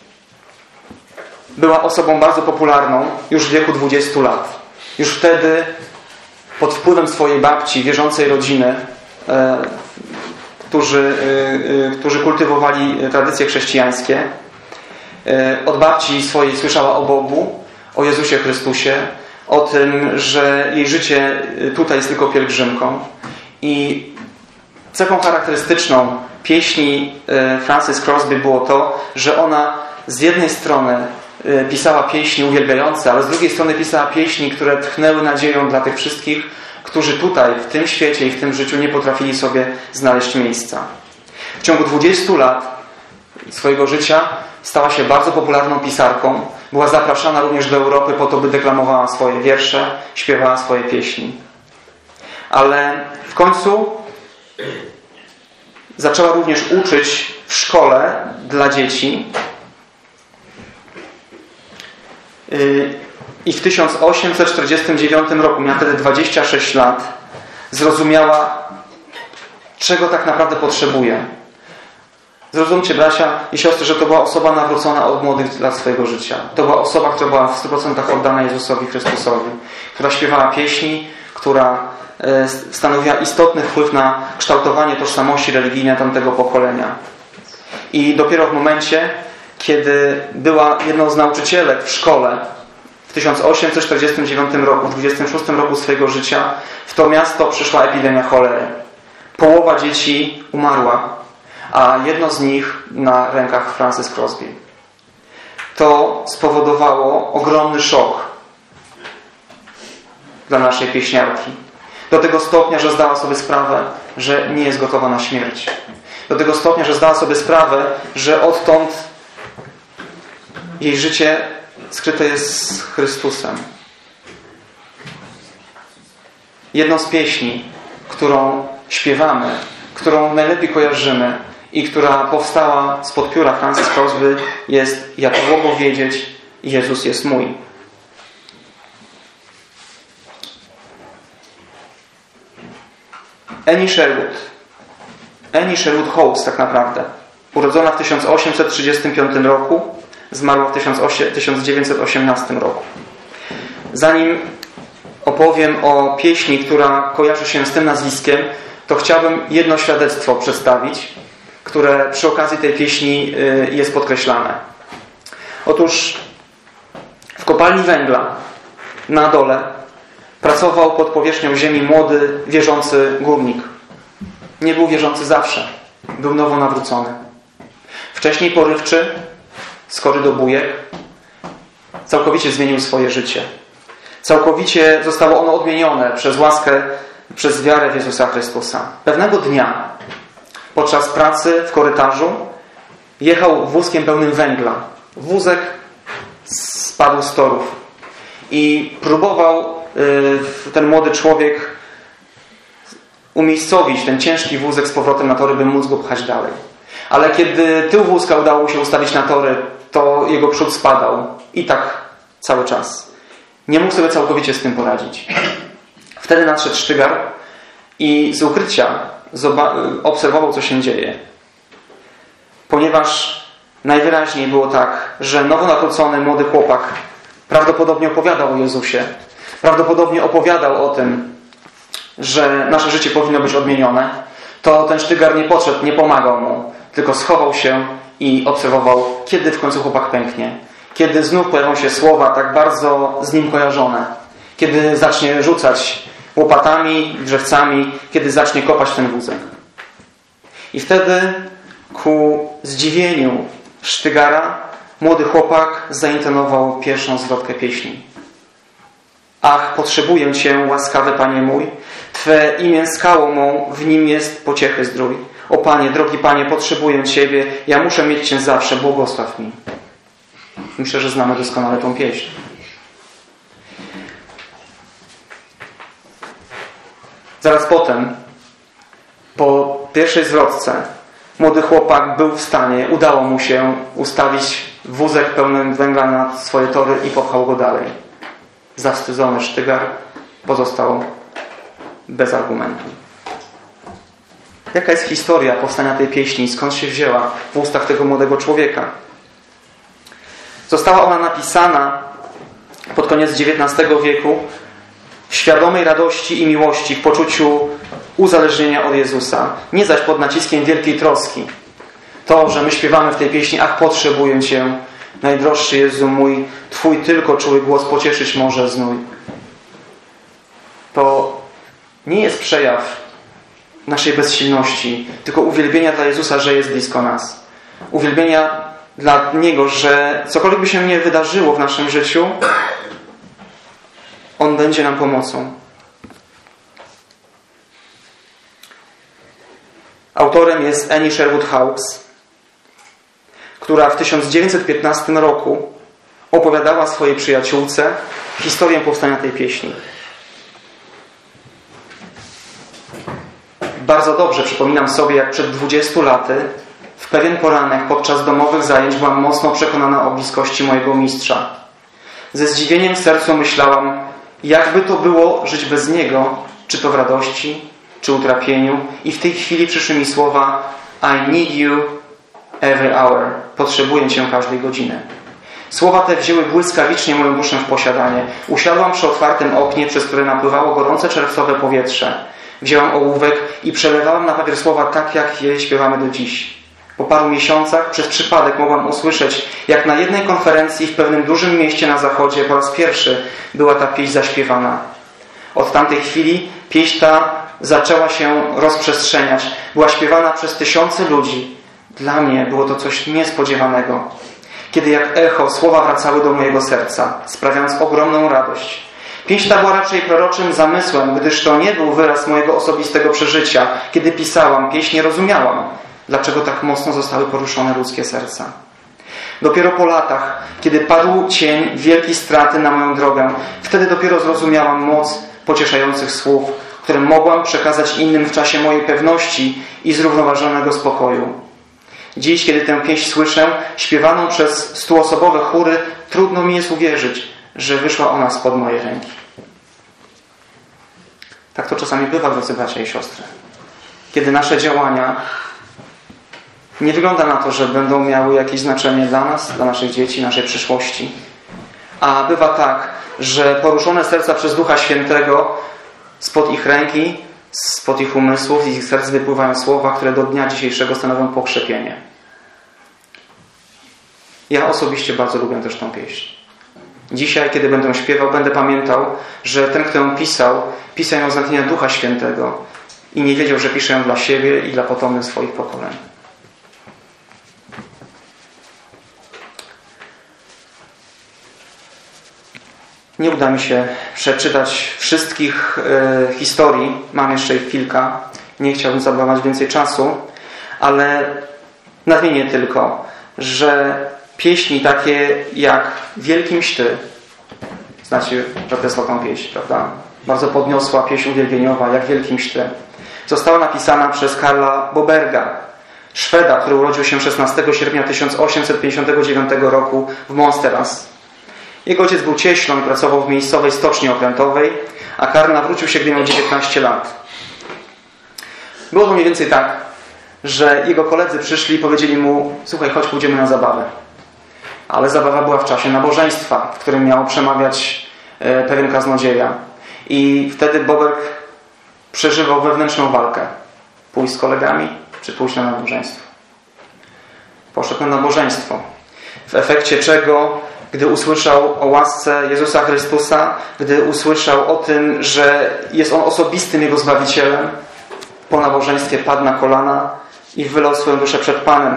była osobą bardzo popularną już w wieku dwudziestu lat. Już wtedy pod wpływem swojej babci, wierzącej rodziny, którzy, którzy kultywowali tradycje chrześcijańskie. Od babci swojej słyszała o Bogu, o Jezusie Chrystusie, o tym, że jej życie tutaj jest tylko pielgrzymką. I cechą charakterystyczną pieśni Frances Crosby było to, że ona z jednej strony pisała pieśni uwielbiające, ale z drugiej strony pisała pieśni, które tchnęły nadzieją dla tych wszystkich, którzy tutaj, w tym świecie i w tym życiu nie potrafili sobie znaleźć miejsca. W ciągu dwudziestu lat swojego życia stała się bardzo popularną pisarką. Była zapraszana również do Europy po to, by deklamowała swoje wiersze, śpiewała swoje pieśni. Ale w końcu zaczęła również uczyć w szkole dla dzieci. I w tysiąc osiemset czterdziestym dziewiątym roku, miała wtedy dwadzieścia sześć lat, zrozumiała, czego tak naprawdę potrzebuje. Zrozumcie, bracia i siostry, że to była osoba nawrócona od młodych lat swojego życia. To była osoba, która była w stu procentach oddana Jezusowi Chrystusowi, która śpiewała pieśni, która stanowiła istotny wpływ na kształtowanie tożsamości religijnej tamtego pokolenia. I dopiero w momencie, kiedy była jedną z nauczycielek w szkole w tysiąc osiemset czterdziestym dziewiątym roku, w dwudziestym szóstym roku swojego życia, w to miasto przyszła epidemia cholery. Połowa dzieci umarła, a jedno z nich na rękach Frances Crosby. To spowodowało ogromny szok dla naszej pieśniarki. Do tego stopnia, że zdała sobie sprawę, że nie jest gotowa na śmierć. Do tego stopnia, że zdała sobie sprawę, że odtąd jej życie skryte jest z Chrystusem. Jedną z pieśni, którą śpiewamy, którą najlepiej kojarzymy i która powstała spod pióra Frances Crosby, jest Jak długo wiedzieć, Jezus jest mój. Annie Sherwood. Annie Sherwood Howes tak naprawdę. Urodzona w tysiąc osiemset trzydziestym piątym roku, zmarła w tysiąc dziewięćset osiemnastym roku. Zanim opowiem o pieśni, która kojarzy się z tym nazwiskiem, to chciałbym jedno świadectwo przedstawić, które przy okazji tej pieśni jest podkreślane. Otóż w kopalni węgla na dole pracował pod powierzchnią ziemi młody, wierzący górnik. Nie był wierzący zawsze. Był nowo nawrócony. Wcześniej porywczy, skory do bujek, całkowicie zmienił swoje życie. Całkowicie zostało ono odmienione przez łaskę, przez wiarę w Jezusa Chrystusa. Pewnego dnia, podczas pracy w korytarzu, jechał wózkiem pełnym węgla. Wózek spadł z torów i próbował ten młody człowiek umiejscowić ten ciężki wózek z powrotem na tory, by móc go pchać dalej. Ale kiedy tył wózka udało się ustawić na tory, to jego przód spadał. I tak cały czas. Nie mógł sobie całkowicie z tym poradzić. Wtedy nadszedł sztygar i z ukrycia obserwował, co się dzieje. Ponieważ najwyraźniej było tak, że nowo nawrócony młody chłopak prawdopodobnie opowiadał o Jezusie. Prawdopodobnie opowiadał o tym, że nasze życie powinno być odmienione. To ten sztygar nie podszedł, nie pomagał mu, tylko schował się i obserwował, kiedy w końcu chłopak pęknie. Kiedy znów pojawią się słowa tak bardzo z nim kojarzone. Kiedy zacznie rzucać łopatami, drzewcami, kiedy zacznie kopać ten wózek. I wtedy ku zdziwieniu sztygara młody chłopak zaintonował pierwszą zwrotkę pieśni. Ach, potrzebuję Cię, łaskawy Panie mój, Twe imię skałą mą, w nim jest pociechy zdrój. O Panie, drogi Panie, potrzebuję Ciebie, ja muszę mieć Cię zawsze, błogosław mi. Myślę, że znamy doskonale tą pieśń. Zaraz potem, po pierwszej zwrotce, młody chłopak był w stanie, udało mu się ustawić wózek pełny węgla na swoje tory i popchał go dalej. Zawstydzony sztygar pozostał bez argumentu. Jaka jest historia powstania tej pieśni? Skąd się wzięła w ustach tego młodego człowieka? Została ona napisana pod koniec dziewiętnastego wieku w świadomej radości i miłości, w poczuciu uzależnienia od Jezusa, nie zaś pod naciskiem wielkiej troski. To, że my śpiewamy w tej pieśni: ach, potrzebuję Cię, najdroższy Jezu mój, Twój tylko czuły głos pocieszyć może znój. To nie jest przejaw naszej bezsilności, tylko uwielbienia dla Jezusa, że jest blisko nas. Uwielbienia dla Niego, że cokolwiek by się nie wydarzyło w naszym życiu, On będzie nam pomocą. Autorem jest Annie Sherwood Hawkes, która w tysiąc dziewięćset piętnastym roku opowiadała swojej przyjaciółce historię powstania tej pieśni. Bardzo dobrze przypominam sobie, jak przed dwudziestu laty w pewien poranek podczas domowych zajęć byłam mocno przekonana o bliskości mojego mistrza. Ze zdziwieniem w sercu myślałam, jakby to było żyć bez Niego, czy to w radości, czy utrapieniu. I w tej chwili przyszły mi słowa: I need you every hour. Potrzebuję Cię każdej godziny. Słowa te wzięły błyskawicznie moją duszę w posiadanie. Usiadłam przy otwartym oknie, przez które napływało gorące czerwcowe powietrze. Wzięłam ołówek i przelewałam na papier słowa tak, jak je śpiewamy do dziś. Po paru miesiącach przez przypadek mogłam usłyszeć, jak na jednej konferencji w pewnym dużym mieście na zachodzie po raz pierwszy była ta pieśń zaśpiewana. Od tamtej chwili pieśń ta zaczęła się rozprzestrzeniać. Była śpiewana przez tysiące ludzi. Dla mnie było to coś niespodziewanego. Kiedy jak echo słowa wracały do mojego serca, sprawiając ogromną radość. Pieśń ta była raczej proroczym zamysłem, gdyż to nie był wyraz mojego osobistego przeżycia. Kiedy pisałam pieśń, nie rozumiałam, dlaczego tak mocno zostały poruszone ludzkie serca. Dopiero po latach, kiedy padł cień wielkiej straty na moją drogę, wtedy dopiero zrozumiałam moc pocieszających słów, które mogłam przekazać innym w czasie mojej pewności i zrównoważonego spokoju. Dziś, kiedy tę pieśń słyszę, śpiewaną przez stuosobowe chóry, trudno mi jest uwierzyć, że wyszła ona spod mojej ręki. Tak to czasami bywa, drodzy bracia i siostry. Kiedy nasze działania nie wygląda na to, że będą miały jakieś znaczenie dla nas, dla naszych dzieci, naszej przyszłości. A bywa tak, że poruszone serca przez Ducha Świętego spod ich ręki, spod ich umysłów, z ich serc wypływają słowa, które do dnia dzisiejszego stanowią pokrzepienie. Ja osobiście bardzo lubię też tą pieśń. Dzisiaj, kiedy będę śpiewał, będę pamiętał, że ten, kto ją pisał, pisał ją z natchnienia Ducha Świętego i nie wiedział, że pisze ją dla siebie i dla potomnych swoich pokoleń. Nie uda mi się przeczytać wszystkich e, historii. Mam jeszcze ich kilka. Nie chciałbym zabrawać więcej czasu, ale nadmienię tylko, że pieśni takie jak Wielki Mszty, znacie protestową pieśń, prawda? Bardzo podniosła pieśń uwielbieniowa, jak Wielki Mszty, została napisana przez Karla Boberga, Szweda, który urodził się szesnastego sierpnia tysiąc osiemset pięćdziesiątego dziewiątego roku w Monsteras. Jego ojciec był cieślą i pracował w miejscowej stoczni okrętowej, a Karl nawrócił się, gdy miał dziewiętnaście lat. Było to mniej więcej tak, że jego koledzy przyszli i powiedzieli mu: słuchaj, chodź, pójdziemy na zabawę. Ale zabawa była w czasie nabożeństwa, w którym miał przemawiać e, pewien kaznodzieja. I wtedy Boberg przeżywał wewnętrzną walkę. Pójść z kolegami, czy pójść na nabożeństwo. Poszedł na nabożeństwo. W efekcie czego, gdy usłyszał o łasce Jezusa Chrystusa, gdy usłyszał o tym, że jest On osobistym Jego Zbawicielem, po nabożeństwie padł na kolana i wylał swoją duszę przed Panem.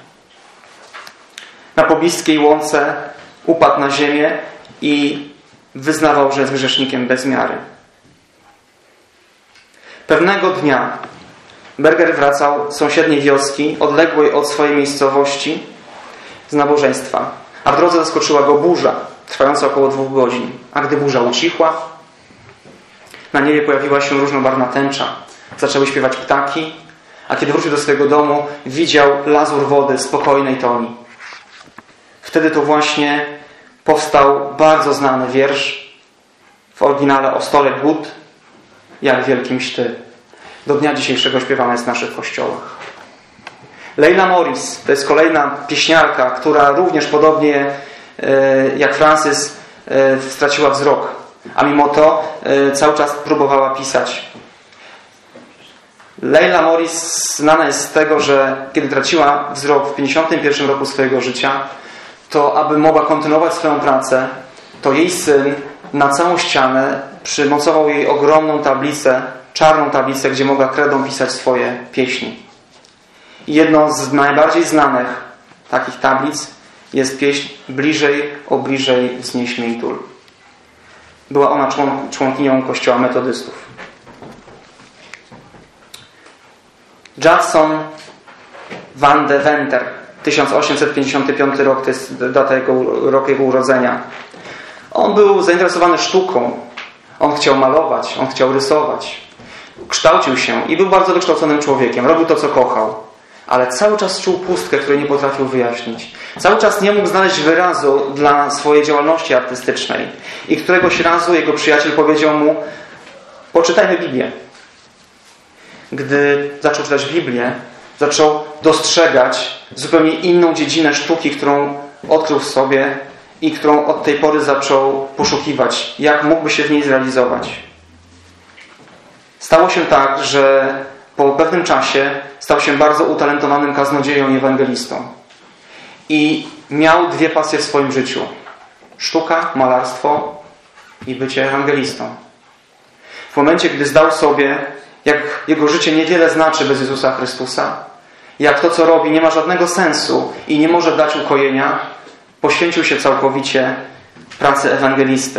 Na pobliskiej łące upadł na ziemię i wyznawał, że jest grzesznikiem bez miary. Pewnego dnia Berger wracał z sąsiedniej wioski, odległej od swojej miejscowości, z nabożeństwa. A w drodze zaskoczyła go burza, trwająca około dwóch godzin. A gdy burza ucichła, na niebie pojawiła się różnobarwna tęcza. Zaczęły śpiewać ptaki, a kiedy wrócił do swojego domu, widział lazur wody spokojnej toni. Wtedy to właśnie powstał bardzo znany wiersz, w oryginale o stole głód, jak Wielki Mszty. Do dnia dzisiejszego śpiewana jest w naszych kościołach. Leila Morris to jest kolejna pieśniarka, która również podobnie jak Francis straciła wzrok, a mimo to cały czas próbowała pisać. Leila Morris znana jest z tego, że kiedy traciła wzrok w pięćdziesiątym pierwszym roku swojego życia, to aby mogła kontynuować swoją pracę, to jej syn na całą ścianę przymocował jej ogromną tablicę, czarną tablicę, gdzie mogła kredą pisać swoje pieśni. I jedną z najbardziej znanych takich tablic jest pieśń Bliżej, o bliżej wznieś mnie i tul. Była ona człon, członkinią kościoła metodystów. Judson van de Venter, tysiąc osiemset pięćdziesiąty piąty rok, to jest data jego, rok jego urodzenia. On był zainteresowany sztuką. On chciał malować, on chciał rysować. Kształcił się i był bardzo wykształconym człowiekiem. Robił to, co kochał. Ale cały czas czuł pustkę, której nie potrafił wyjaśnić. Cały czas nie mógł znaleźć wyrazu dla swojej działalności artystycznej. I któregoś razu jego przyjaciel powiedział mu: poczytajmy Biblię. Gdy zaczął czytać Biblię, zaczął dostrzegać zupełnie inną dziedzinę sztuki, którą odkrył w sobie i którą od tej pory zaczął poszukiwać. Jak mógłby się w niej zrealizować? Stało się tak, że po pewnym czasie stał się bardzo utalentowanym kaznodzieją i ewangelistą. I miał dwie pasje w swoim życiu. Sztuka, malarstwo i bycie ewangelistą. W momencie, gdy zdał sobie, jak jego życie niewiele znaczy bez Jezusa Chrystusa, jak to, co robi, nie ma żadnego sensu i nie może dać ukojenia, poświęcił się całkowicie pracy ewangelisty.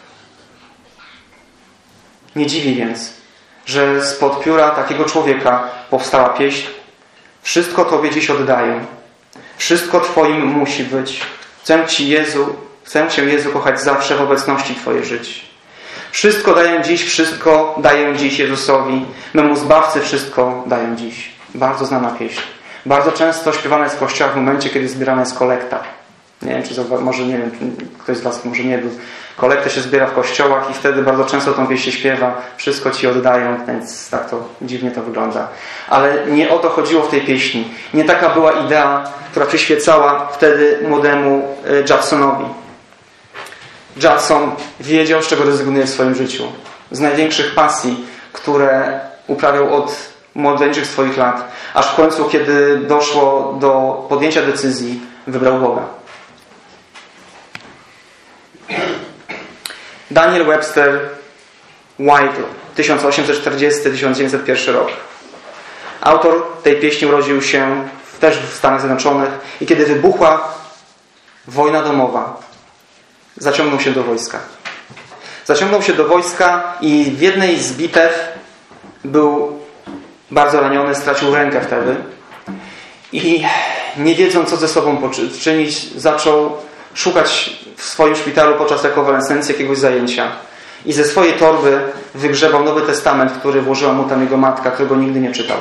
Nie dziwi więc, że spod pióra takiego człowieka powstała pieśń: wszystko Tobie dziś oddaję, wszystko Twoim musi być. Chcę Ci, Jezu, chcę Cię, Jezu, kochać zawsze w obecności Twoje żyć. Wszystko daję dziś, wszystko daję dziś Jezusowi, memu Zbawcy wszystko daję dziś. Bardzo znana pieśń. Bardzo często śpiewana jest w kościołach w momencie, kiedy zbierana jest kolekta. Nie wiem, czy to, może nie wiem, ktoś z Was może nie był. Kolektę się zbiera w kościołach i wtedy bardzo często tą pieśń się śpiewa. Wszystko Ci oddają, więc tak to dziwnie to wygląda. Ale nie o to chodziło w tej pieśni. Nie taka była idea, która przyświecała wtedy młodemu Judsonowi. Judson wiedział, z czego rezygnuje w swoim życiu. Z największych pasji, które uprawiał od młodzieńczych swoich lat. Aż w końcu, kiedy doszło do podjęcia decyzji, wybrał Boga. Daniel Webster White, tysiąc osiemset czterdziesty do tysiąc dziewięćset pierwszy rok. Autor tej pieśni urodził się też w Stanach Zjednoczonych i kiedy wybuchła wojna domowa, zaciągnął się do wojska. Zaciągnął się do wojska i w jednej z bitew był bardzo raniony, stracił rękę wtedy i nie wiedząc, co ze sobą czynić, zaczął szukać w swoim szpitalu podczas rekonwalescencji jakiegoś zajęcia. I ze swojej torby wygrzebał Nowy Testament, który włożyła mu tam jego matka, którego nigdy nie czytał.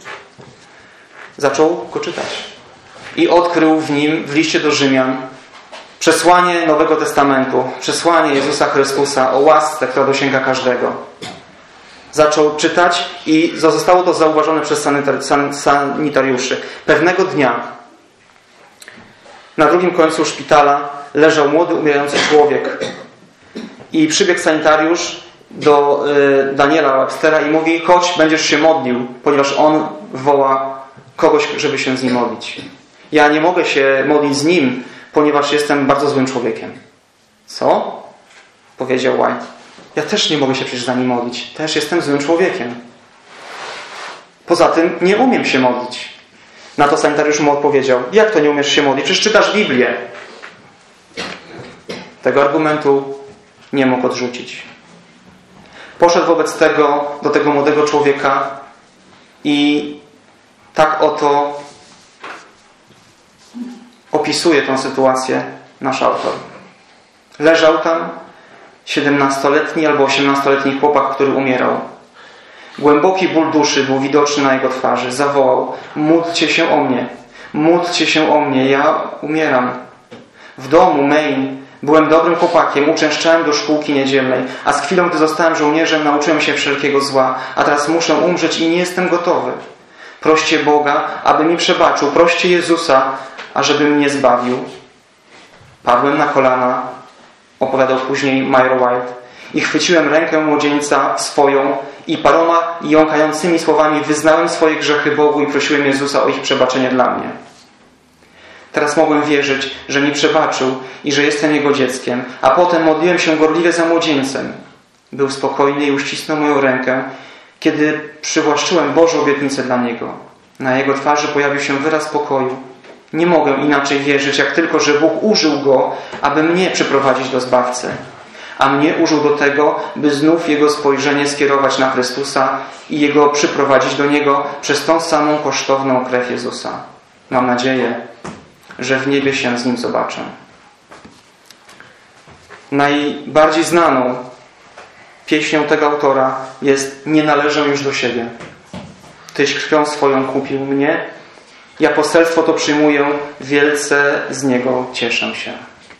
Zaczął go czytać. I odkrył w nim, w liście do Rzymian, przesłanie Nowego Testamentu, przesłanie Jezusa Chrystusa o łasce, która dosięga każdego. Zaczął czytać i zostało to zauważone przez sanitariuszy. Pewnego dnia na drugim końcu szpitala leżał młody, umierający człowiek. I przybiegł sanitariusz do y, Daniela Webstera i mówi: chodź, będziesz się modlił, ponieważ on woła kogoś, żeby się z nim modlić. Ja nie mogę się modlić z nim, ponieważ jestem bardzo złym człowiekiem. Co? Powiedział White. Ja też nie mogę się przecież za nim modlić. Też jestem złym człowiekiem. Poza tym nie umiem się modlić. Na to sanitariusz mu odpowiedział: jak to nie umiesz się modlić? Przecież czytasz Biblię. Tego argumentu nie mógł odrzucić. Poszedł wobec tego do tego młodego człowieka i tak oto opisuje tę sytuację nasz autor. Leżał tam siedemnastoletni albo osiemnastoletni chłopak, który umierał. Głęboki ból duszy był widoczny na jego twarzy. Zawołał: módlcie się o mnie, módlcie się o mnie, ja umieram. W domu, Maine, byłem dobrym chłopakiem, uczęszczałem do szkółki niedzielnej, a z chwilą, gdy zostałem żołnierzem, nauczyłem się wszelkiego zła, a teraz muszę umrzeć i nie jestem gotowy. Proście Boga, aby mi przebaczył, proście Jezusa, ażeby mnie zbawił. Padłem na kolana, opowiadał później Myra White, I chwyciłem rękę młodzieńca swoją i paroma jąkającymi słowami wyznałem swoje grzechy Bogu i prosiłem Jezusa o ich przebaczenie dla mnie. Teraz mogłem wierzyć, że mi przebaczył i że jestem Jego dzieckiem, a potem modliłem się gorliwie za młodzieńcem. Był spokojny i uścisnął moją rękę, kiedy przywłaszczyłem Bożą obietnicę dla niego. Na jego twarzy pojawił się wyraz pokoju. Nie mogę inaczej wierzyć, jak tylko, że Bóg użył go, aby mnie przyprowadzić do Zbawcy. A mnie użył do tego, by znów jego spojrzenie skierować na Chrystusa i jego przyprowadzić do Niego przez tą samą kosztowną krew Jezusa. Mam nadzieję, że w niebie się z Nim zobaczę. Najbardziej znaną pieśnią tego autora jest Nie należę już do siebie. Tyś krwią swoją kupił mnie, ja poselstwo to przyjmuję, wielce z niego cieszę się.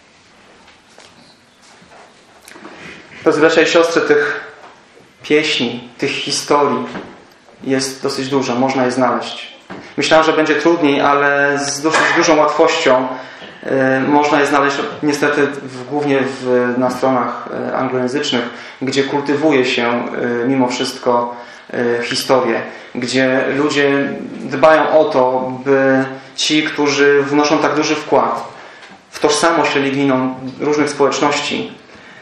Drodzy bracia i siostry, tych pieśni, tych historii jest dosyć dużo, można je znaleźć. Myślałem, że będzie trudniej, ale z dosyć dużą łatwością y, można je znaleźć niestety w, głównie w, na stronach y, anglojęzycznych, gdzie kultywuje się y, mimo wszystko y, historię, gdzie ludzie dbają o to, by ci, którzy wnoszą tak duży wkład w tożsamość religijną różnych społeczności,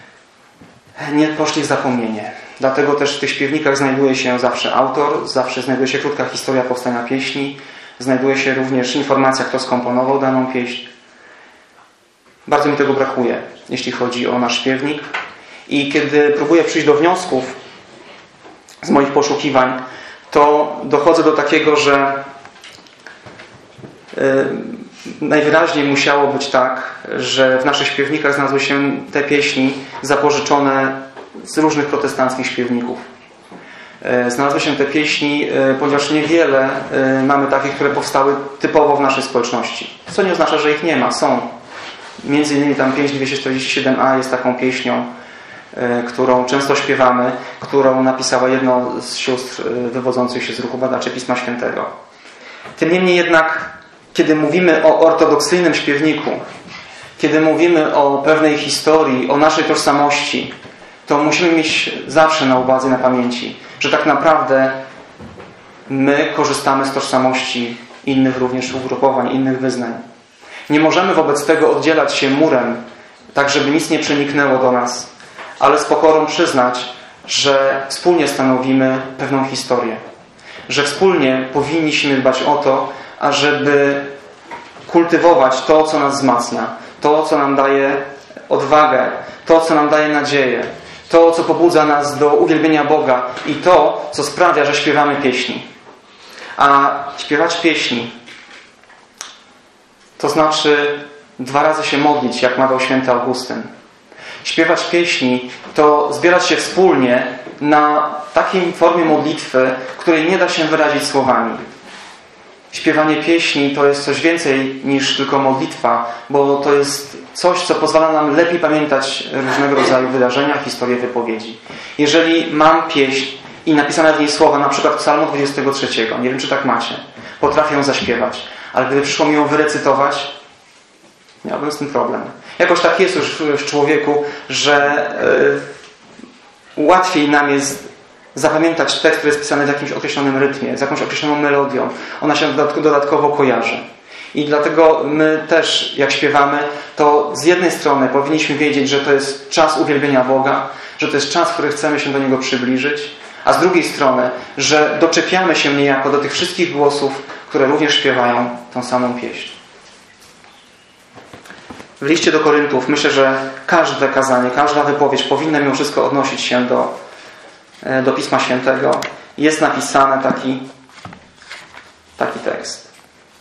nie poszli w zapomnienie. Dlatego też w tych śpiewnikach znajduje się zawsze autor, zawsze znajduje się krótka historia powstania pieśni, znajduje się również informacja, kto skomponował daną pieśń. Bardzo mi tego brakuje, jeśli chodzi o nasz śpiewnik. I kiedy próbuję przyjść do wniosków z moich poszukiwań, to dochodzę do takiego, że yy, najwyraźniej musiało być tak, że w naszych śpiewnikach znalazły się te pieśni zapożyczone z różnych protestanckich śpiewników. Znalazły się te pieśni, ponieważ niewiele mamy takich, które powstały typowo w naszej społeczności. Co nie oznacza, że ich nie ma. Są. Między innymi tam pięć dwieście czterdzieści siedem a jest taką pieśnią, którą często śpiewamy, którą napisała jedna z sióstr wywodzących się z ruchu badaczy Pisma Świętego. Tym niemniej jednak, kiedy mówimy o ortodoksyjnym śpiewniku, kiedy mówimy o pewnej historii, o naszej tożsamości, to musimy mieć zawsze na uwadze, na pamięci, że tak naprawdę my korzystamy z tożsamości innych również ugrupowań, innych wyznań. Nie możemy wobec tego oddzielać się murem, tak żeby nic nie przeniknęło do nas, ale z pokorą przyznać, że wspólnie stanowimy pewną historię. Że wspólnie powinniśmy dbać o to, ażeby kultywować to, co nas wzmacnia, to, co nam daje odwagę, to, co nam daje nadzieję, to, co pobudza nas do uwielbienia Boga i to, co sprawia, że śpiewamy pieśni. A śpiewać pieśni to znaczy dwa razy się modlić, jak mawiał święty Augustyn. Śpiewać pieśni to zbierać się wspólnie na takiej formie modlitwy, której nie da się wyrazić słowami. Śpiewanie pieśni to jest coś więcej niż tylko modlitwa, bo to jest coś, co pozwala nam lepiej pamiętać różnego rodzaju wydarzenia, historie, wypowiedzi. Jeżeli mam pieśń i napisane w niej słowa, na przykład Psalmu dwudziestego trzeciego, nie wiem, czy tak macie, potrafię ją zaśpiewać, ale gdyby przyszło mi ją wyrecytować, miałbym z tym problem. Jakoś tak jest już w człowieku, że yy, łatwiej nam jest zapamiętać tekst, który jest pisany w jakimś określonym rytmie, z jakąś określoną melodią. Ona się dodatkowo kojarzy. I dlatego my też, jak śpiewamy, to z jednej strony powinniśmy wiedzieć, że to jest czas uwielbienia Boga, że to jest czas, w który chcemy się do Niego przybliżyć, a z drugiej strony, że doczepiamy się niejako do tych wszystkich głosów, które również śpiewają tą samą pieśń. W liście do Koryntów myślę, że każde kazanie, każda wypowiedź powinna mimo wszystko odnosić się do, do Pisma Świętego. Jest napisany taki, taki tekst.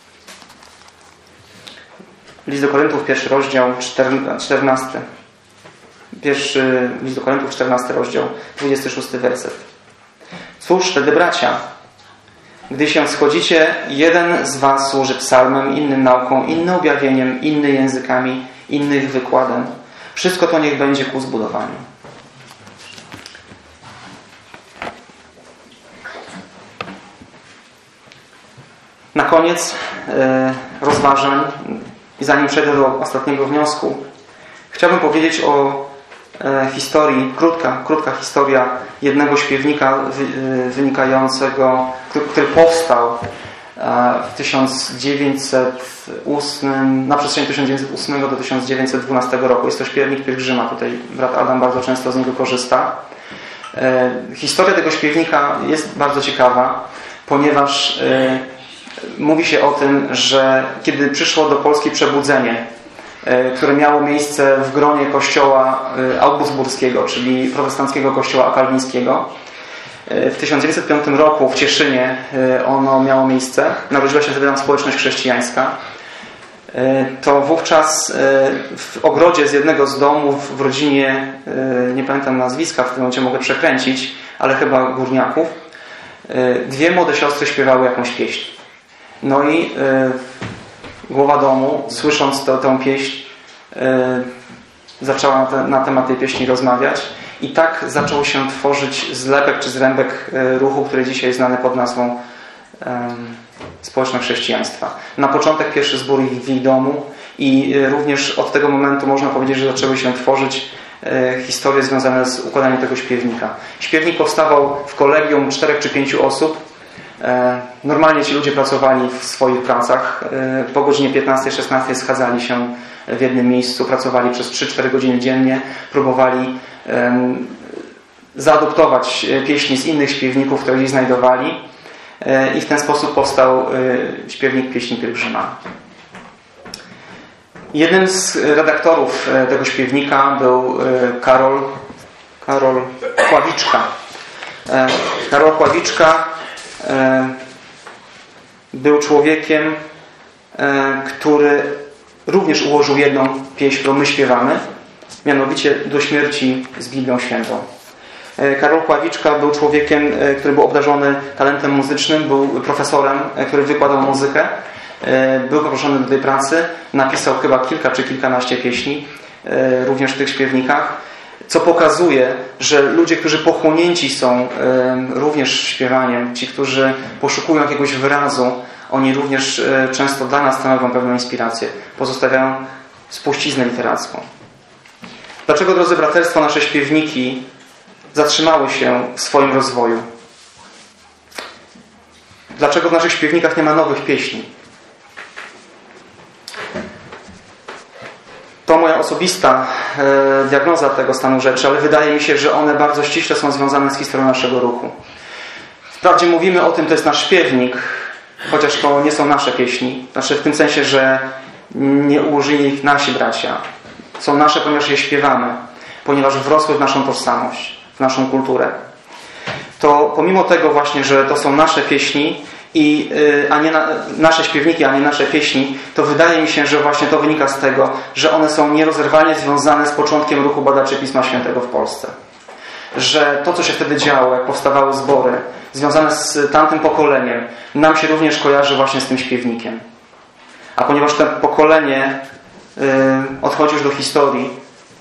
List do Koryntów, pierwszy rozdział, czternasty. Pierwszy list do Koryntów, czternasty rozdział, dwudziesty szósty werset. Cóż wtedy, bracia, gdy się schodzicie, jeden z was służy psalmem, innym nauką, inny objawieniem, inny językami, innych wykładem. Wszystko to niech będzie ku zbudowaniu. Na koniec e, rozważań i zanim przejdę do ostatniego wniosku, chciałbym powiedzieć o historii, krótka, krótka historia jednego śpiewnika wynikającego, który powstał w tysiąc dziewięćset ósmym, na przestrzeni tysiąc dziewięćset ósmego do tysiąc dziewięćset dwunastego roku. Jest to śpiewnik pielgrzyma. Tutaj brat Adam bardzo często z niego korzysta. Historia tego śpiewnika jest bardzo ciekawa, ponieważ mówi się o tym, że kiedy przyszło do Polski przebudzenie, które miało miejsce w gronie kościoła augsburskiego, czyli protestanckiego kościoła kalwińskiego, w tysiąc dziewięćset piątym roku w Cieszynie ono miało miejsce, narodziła się wtedy tam społeczność chrześcijańska, to wówczas w ogrodzie z jednego z domów w rodzinie, nie pamiętam nazwiska, w tym momencie mogę przekręcić, ale chyba górniaków, dwie młode siostry śpiewały jakąś pieśń. No i głowa domu, słysząc to, tę pieśń, zaczęła na, te, na temat tej pieśni rozmawiać i tak zaczął się tworzyć zlepek czy zrębek ruchu, który dzisiaj jest znany pod nazwą um, społeczność chrześcijaństwa. Na początek pierwszy zbór w ich domu i również od tego momentu można powiedzieć, że zaczęły się tworzyć e, historie związane z układaniem tego śpiewnika. Śpiewnik powstawał w kolegium czterech czy pięciu osób. E, normalnie ci ludzie pracowali w swoich pracach. E, po godzinie piętnastej szesnastej schadzali się w jednym miejscu, pracowali przez trzy cztery godziny dziennie, próbowali e, zaadoptować pieśni z innych śpiewników, które gdzieś znajdowali. I w ten sposób powstał śpiewnik pieśni pielgrzyma. Jednym z redaktorów tego śpiewnika był Karol, Karol Kławiczka. Karol Kławiczka był człowiekiem, który również ułożył jedną pieśń, którą my śpiewamy, mianowicie Do śmierci z Biblią Świętą. Karol Kławiczka był człowiekiem, który był obdarzony talentem muzycznym, był profesorem, który wykładał muzykę, był poproszony do tej pracy, napisał chyba kilka czy kilkanaście pieśni, również w tych śpiewnikach, co pokazuje, że ludzie, którzy pochłonięci są również śpiewaniem, ci, którzy poszukują jakiegoś wyrazu, oni również często dla nas stanowią pewną inspirację, pozostawiają spuściznę literacką. Dlaczego, drodzy braterstwo, nasze śpiewniki zatrzymały się w swoim rozwoju? Dlaczego w naszych śpiewnikach nie ma nowych pieśni? To moja osobista e, diagnoza tego stanu rzeczy, ale wydaje mi się, że one bardzo ściśle są związane z historią naszego ruchu. Wprawdzie mówimy o tym, to jest nasz śpiewnik, chociaż to nie są nasze pieśni. Znaczy w tym sensie, że nie ułożyli ich nasi bracia. Są nasze, ponieważ je śpiewamy, ponieważ wrosły w naszą tożsamość, w naszą kulturę. To pomimo tego właśnie, że to są nasze pieśni, i, a nie na, nasze śpiewniki, a nie nasze pieśni, to wydaje mi się, że właśnie to wynika z tego, że one są nierozerwalnie związane z początkiem ruchu badaczy Pisma Świętego w Polsce. Że to, co się wtedy działo, jak powstawały zbory, związane z tamtym pokoleniem, nam się również kojarzy właśnie z tym śpiewnikiem. A ponieważ to pokolenie yy, odchodzi już do historii,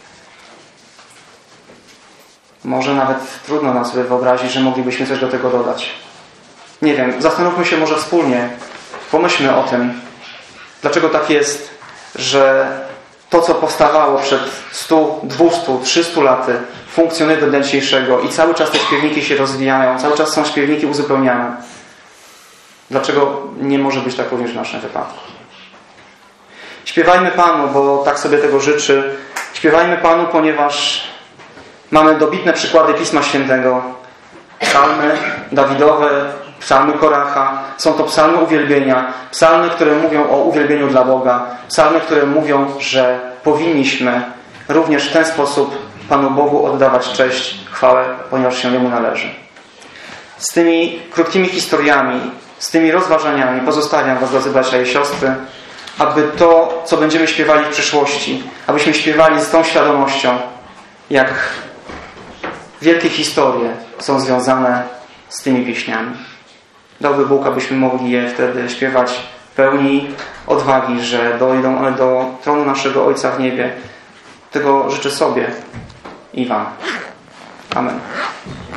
może nawet trudno nam sobie wyobrazić, że moglibyśmy coś do tego dodać. Nie wiem, zastanówmy się może wspólnie, pomyślmy o tym, dlaczego tak jest, że to, co powstawało przed stu, dwustu, trzystu laty, funkcjonuje do dnia dzisiejszego i cały czas te śpiewniki się rozwijają, cały czas są śpiewniki uzupełniane. Dlaczego nie może być tak również w naszym wypadku? Śpiewajmy Panu, bo tak sobie tego życzy. Śpiewajmy Panu, ponieważ mamy dobitne przykłady Pisma Świętego. Psalmy Dawidowe, psalmy Koracha. Są to psalmy uwielbienia. Psalmy, które mówią o uwielbieniu dla Boga. Psalmy, które mówią, że powinniśmy również w ten sposób Panu Bogu oddawać cześć, chwałę, ponieważ się Jemu należy. Z tymi krótkimi historiami, z tymi rozważaniami pozostawiam Was, drodzy bracia i siostry, aby to, co będziemy śpiewali w przyszłości, abyśmy śpiewali z tą świadomością, jak wielkie historie są związane z tymi pieśniami. Dałby Bóg, abyśmy mogli je wtedy śpiewać w pełni odwagi, że dojdą one do tronu naszego Ojca w niebie. Tego życzę sobie i Wam. Amen.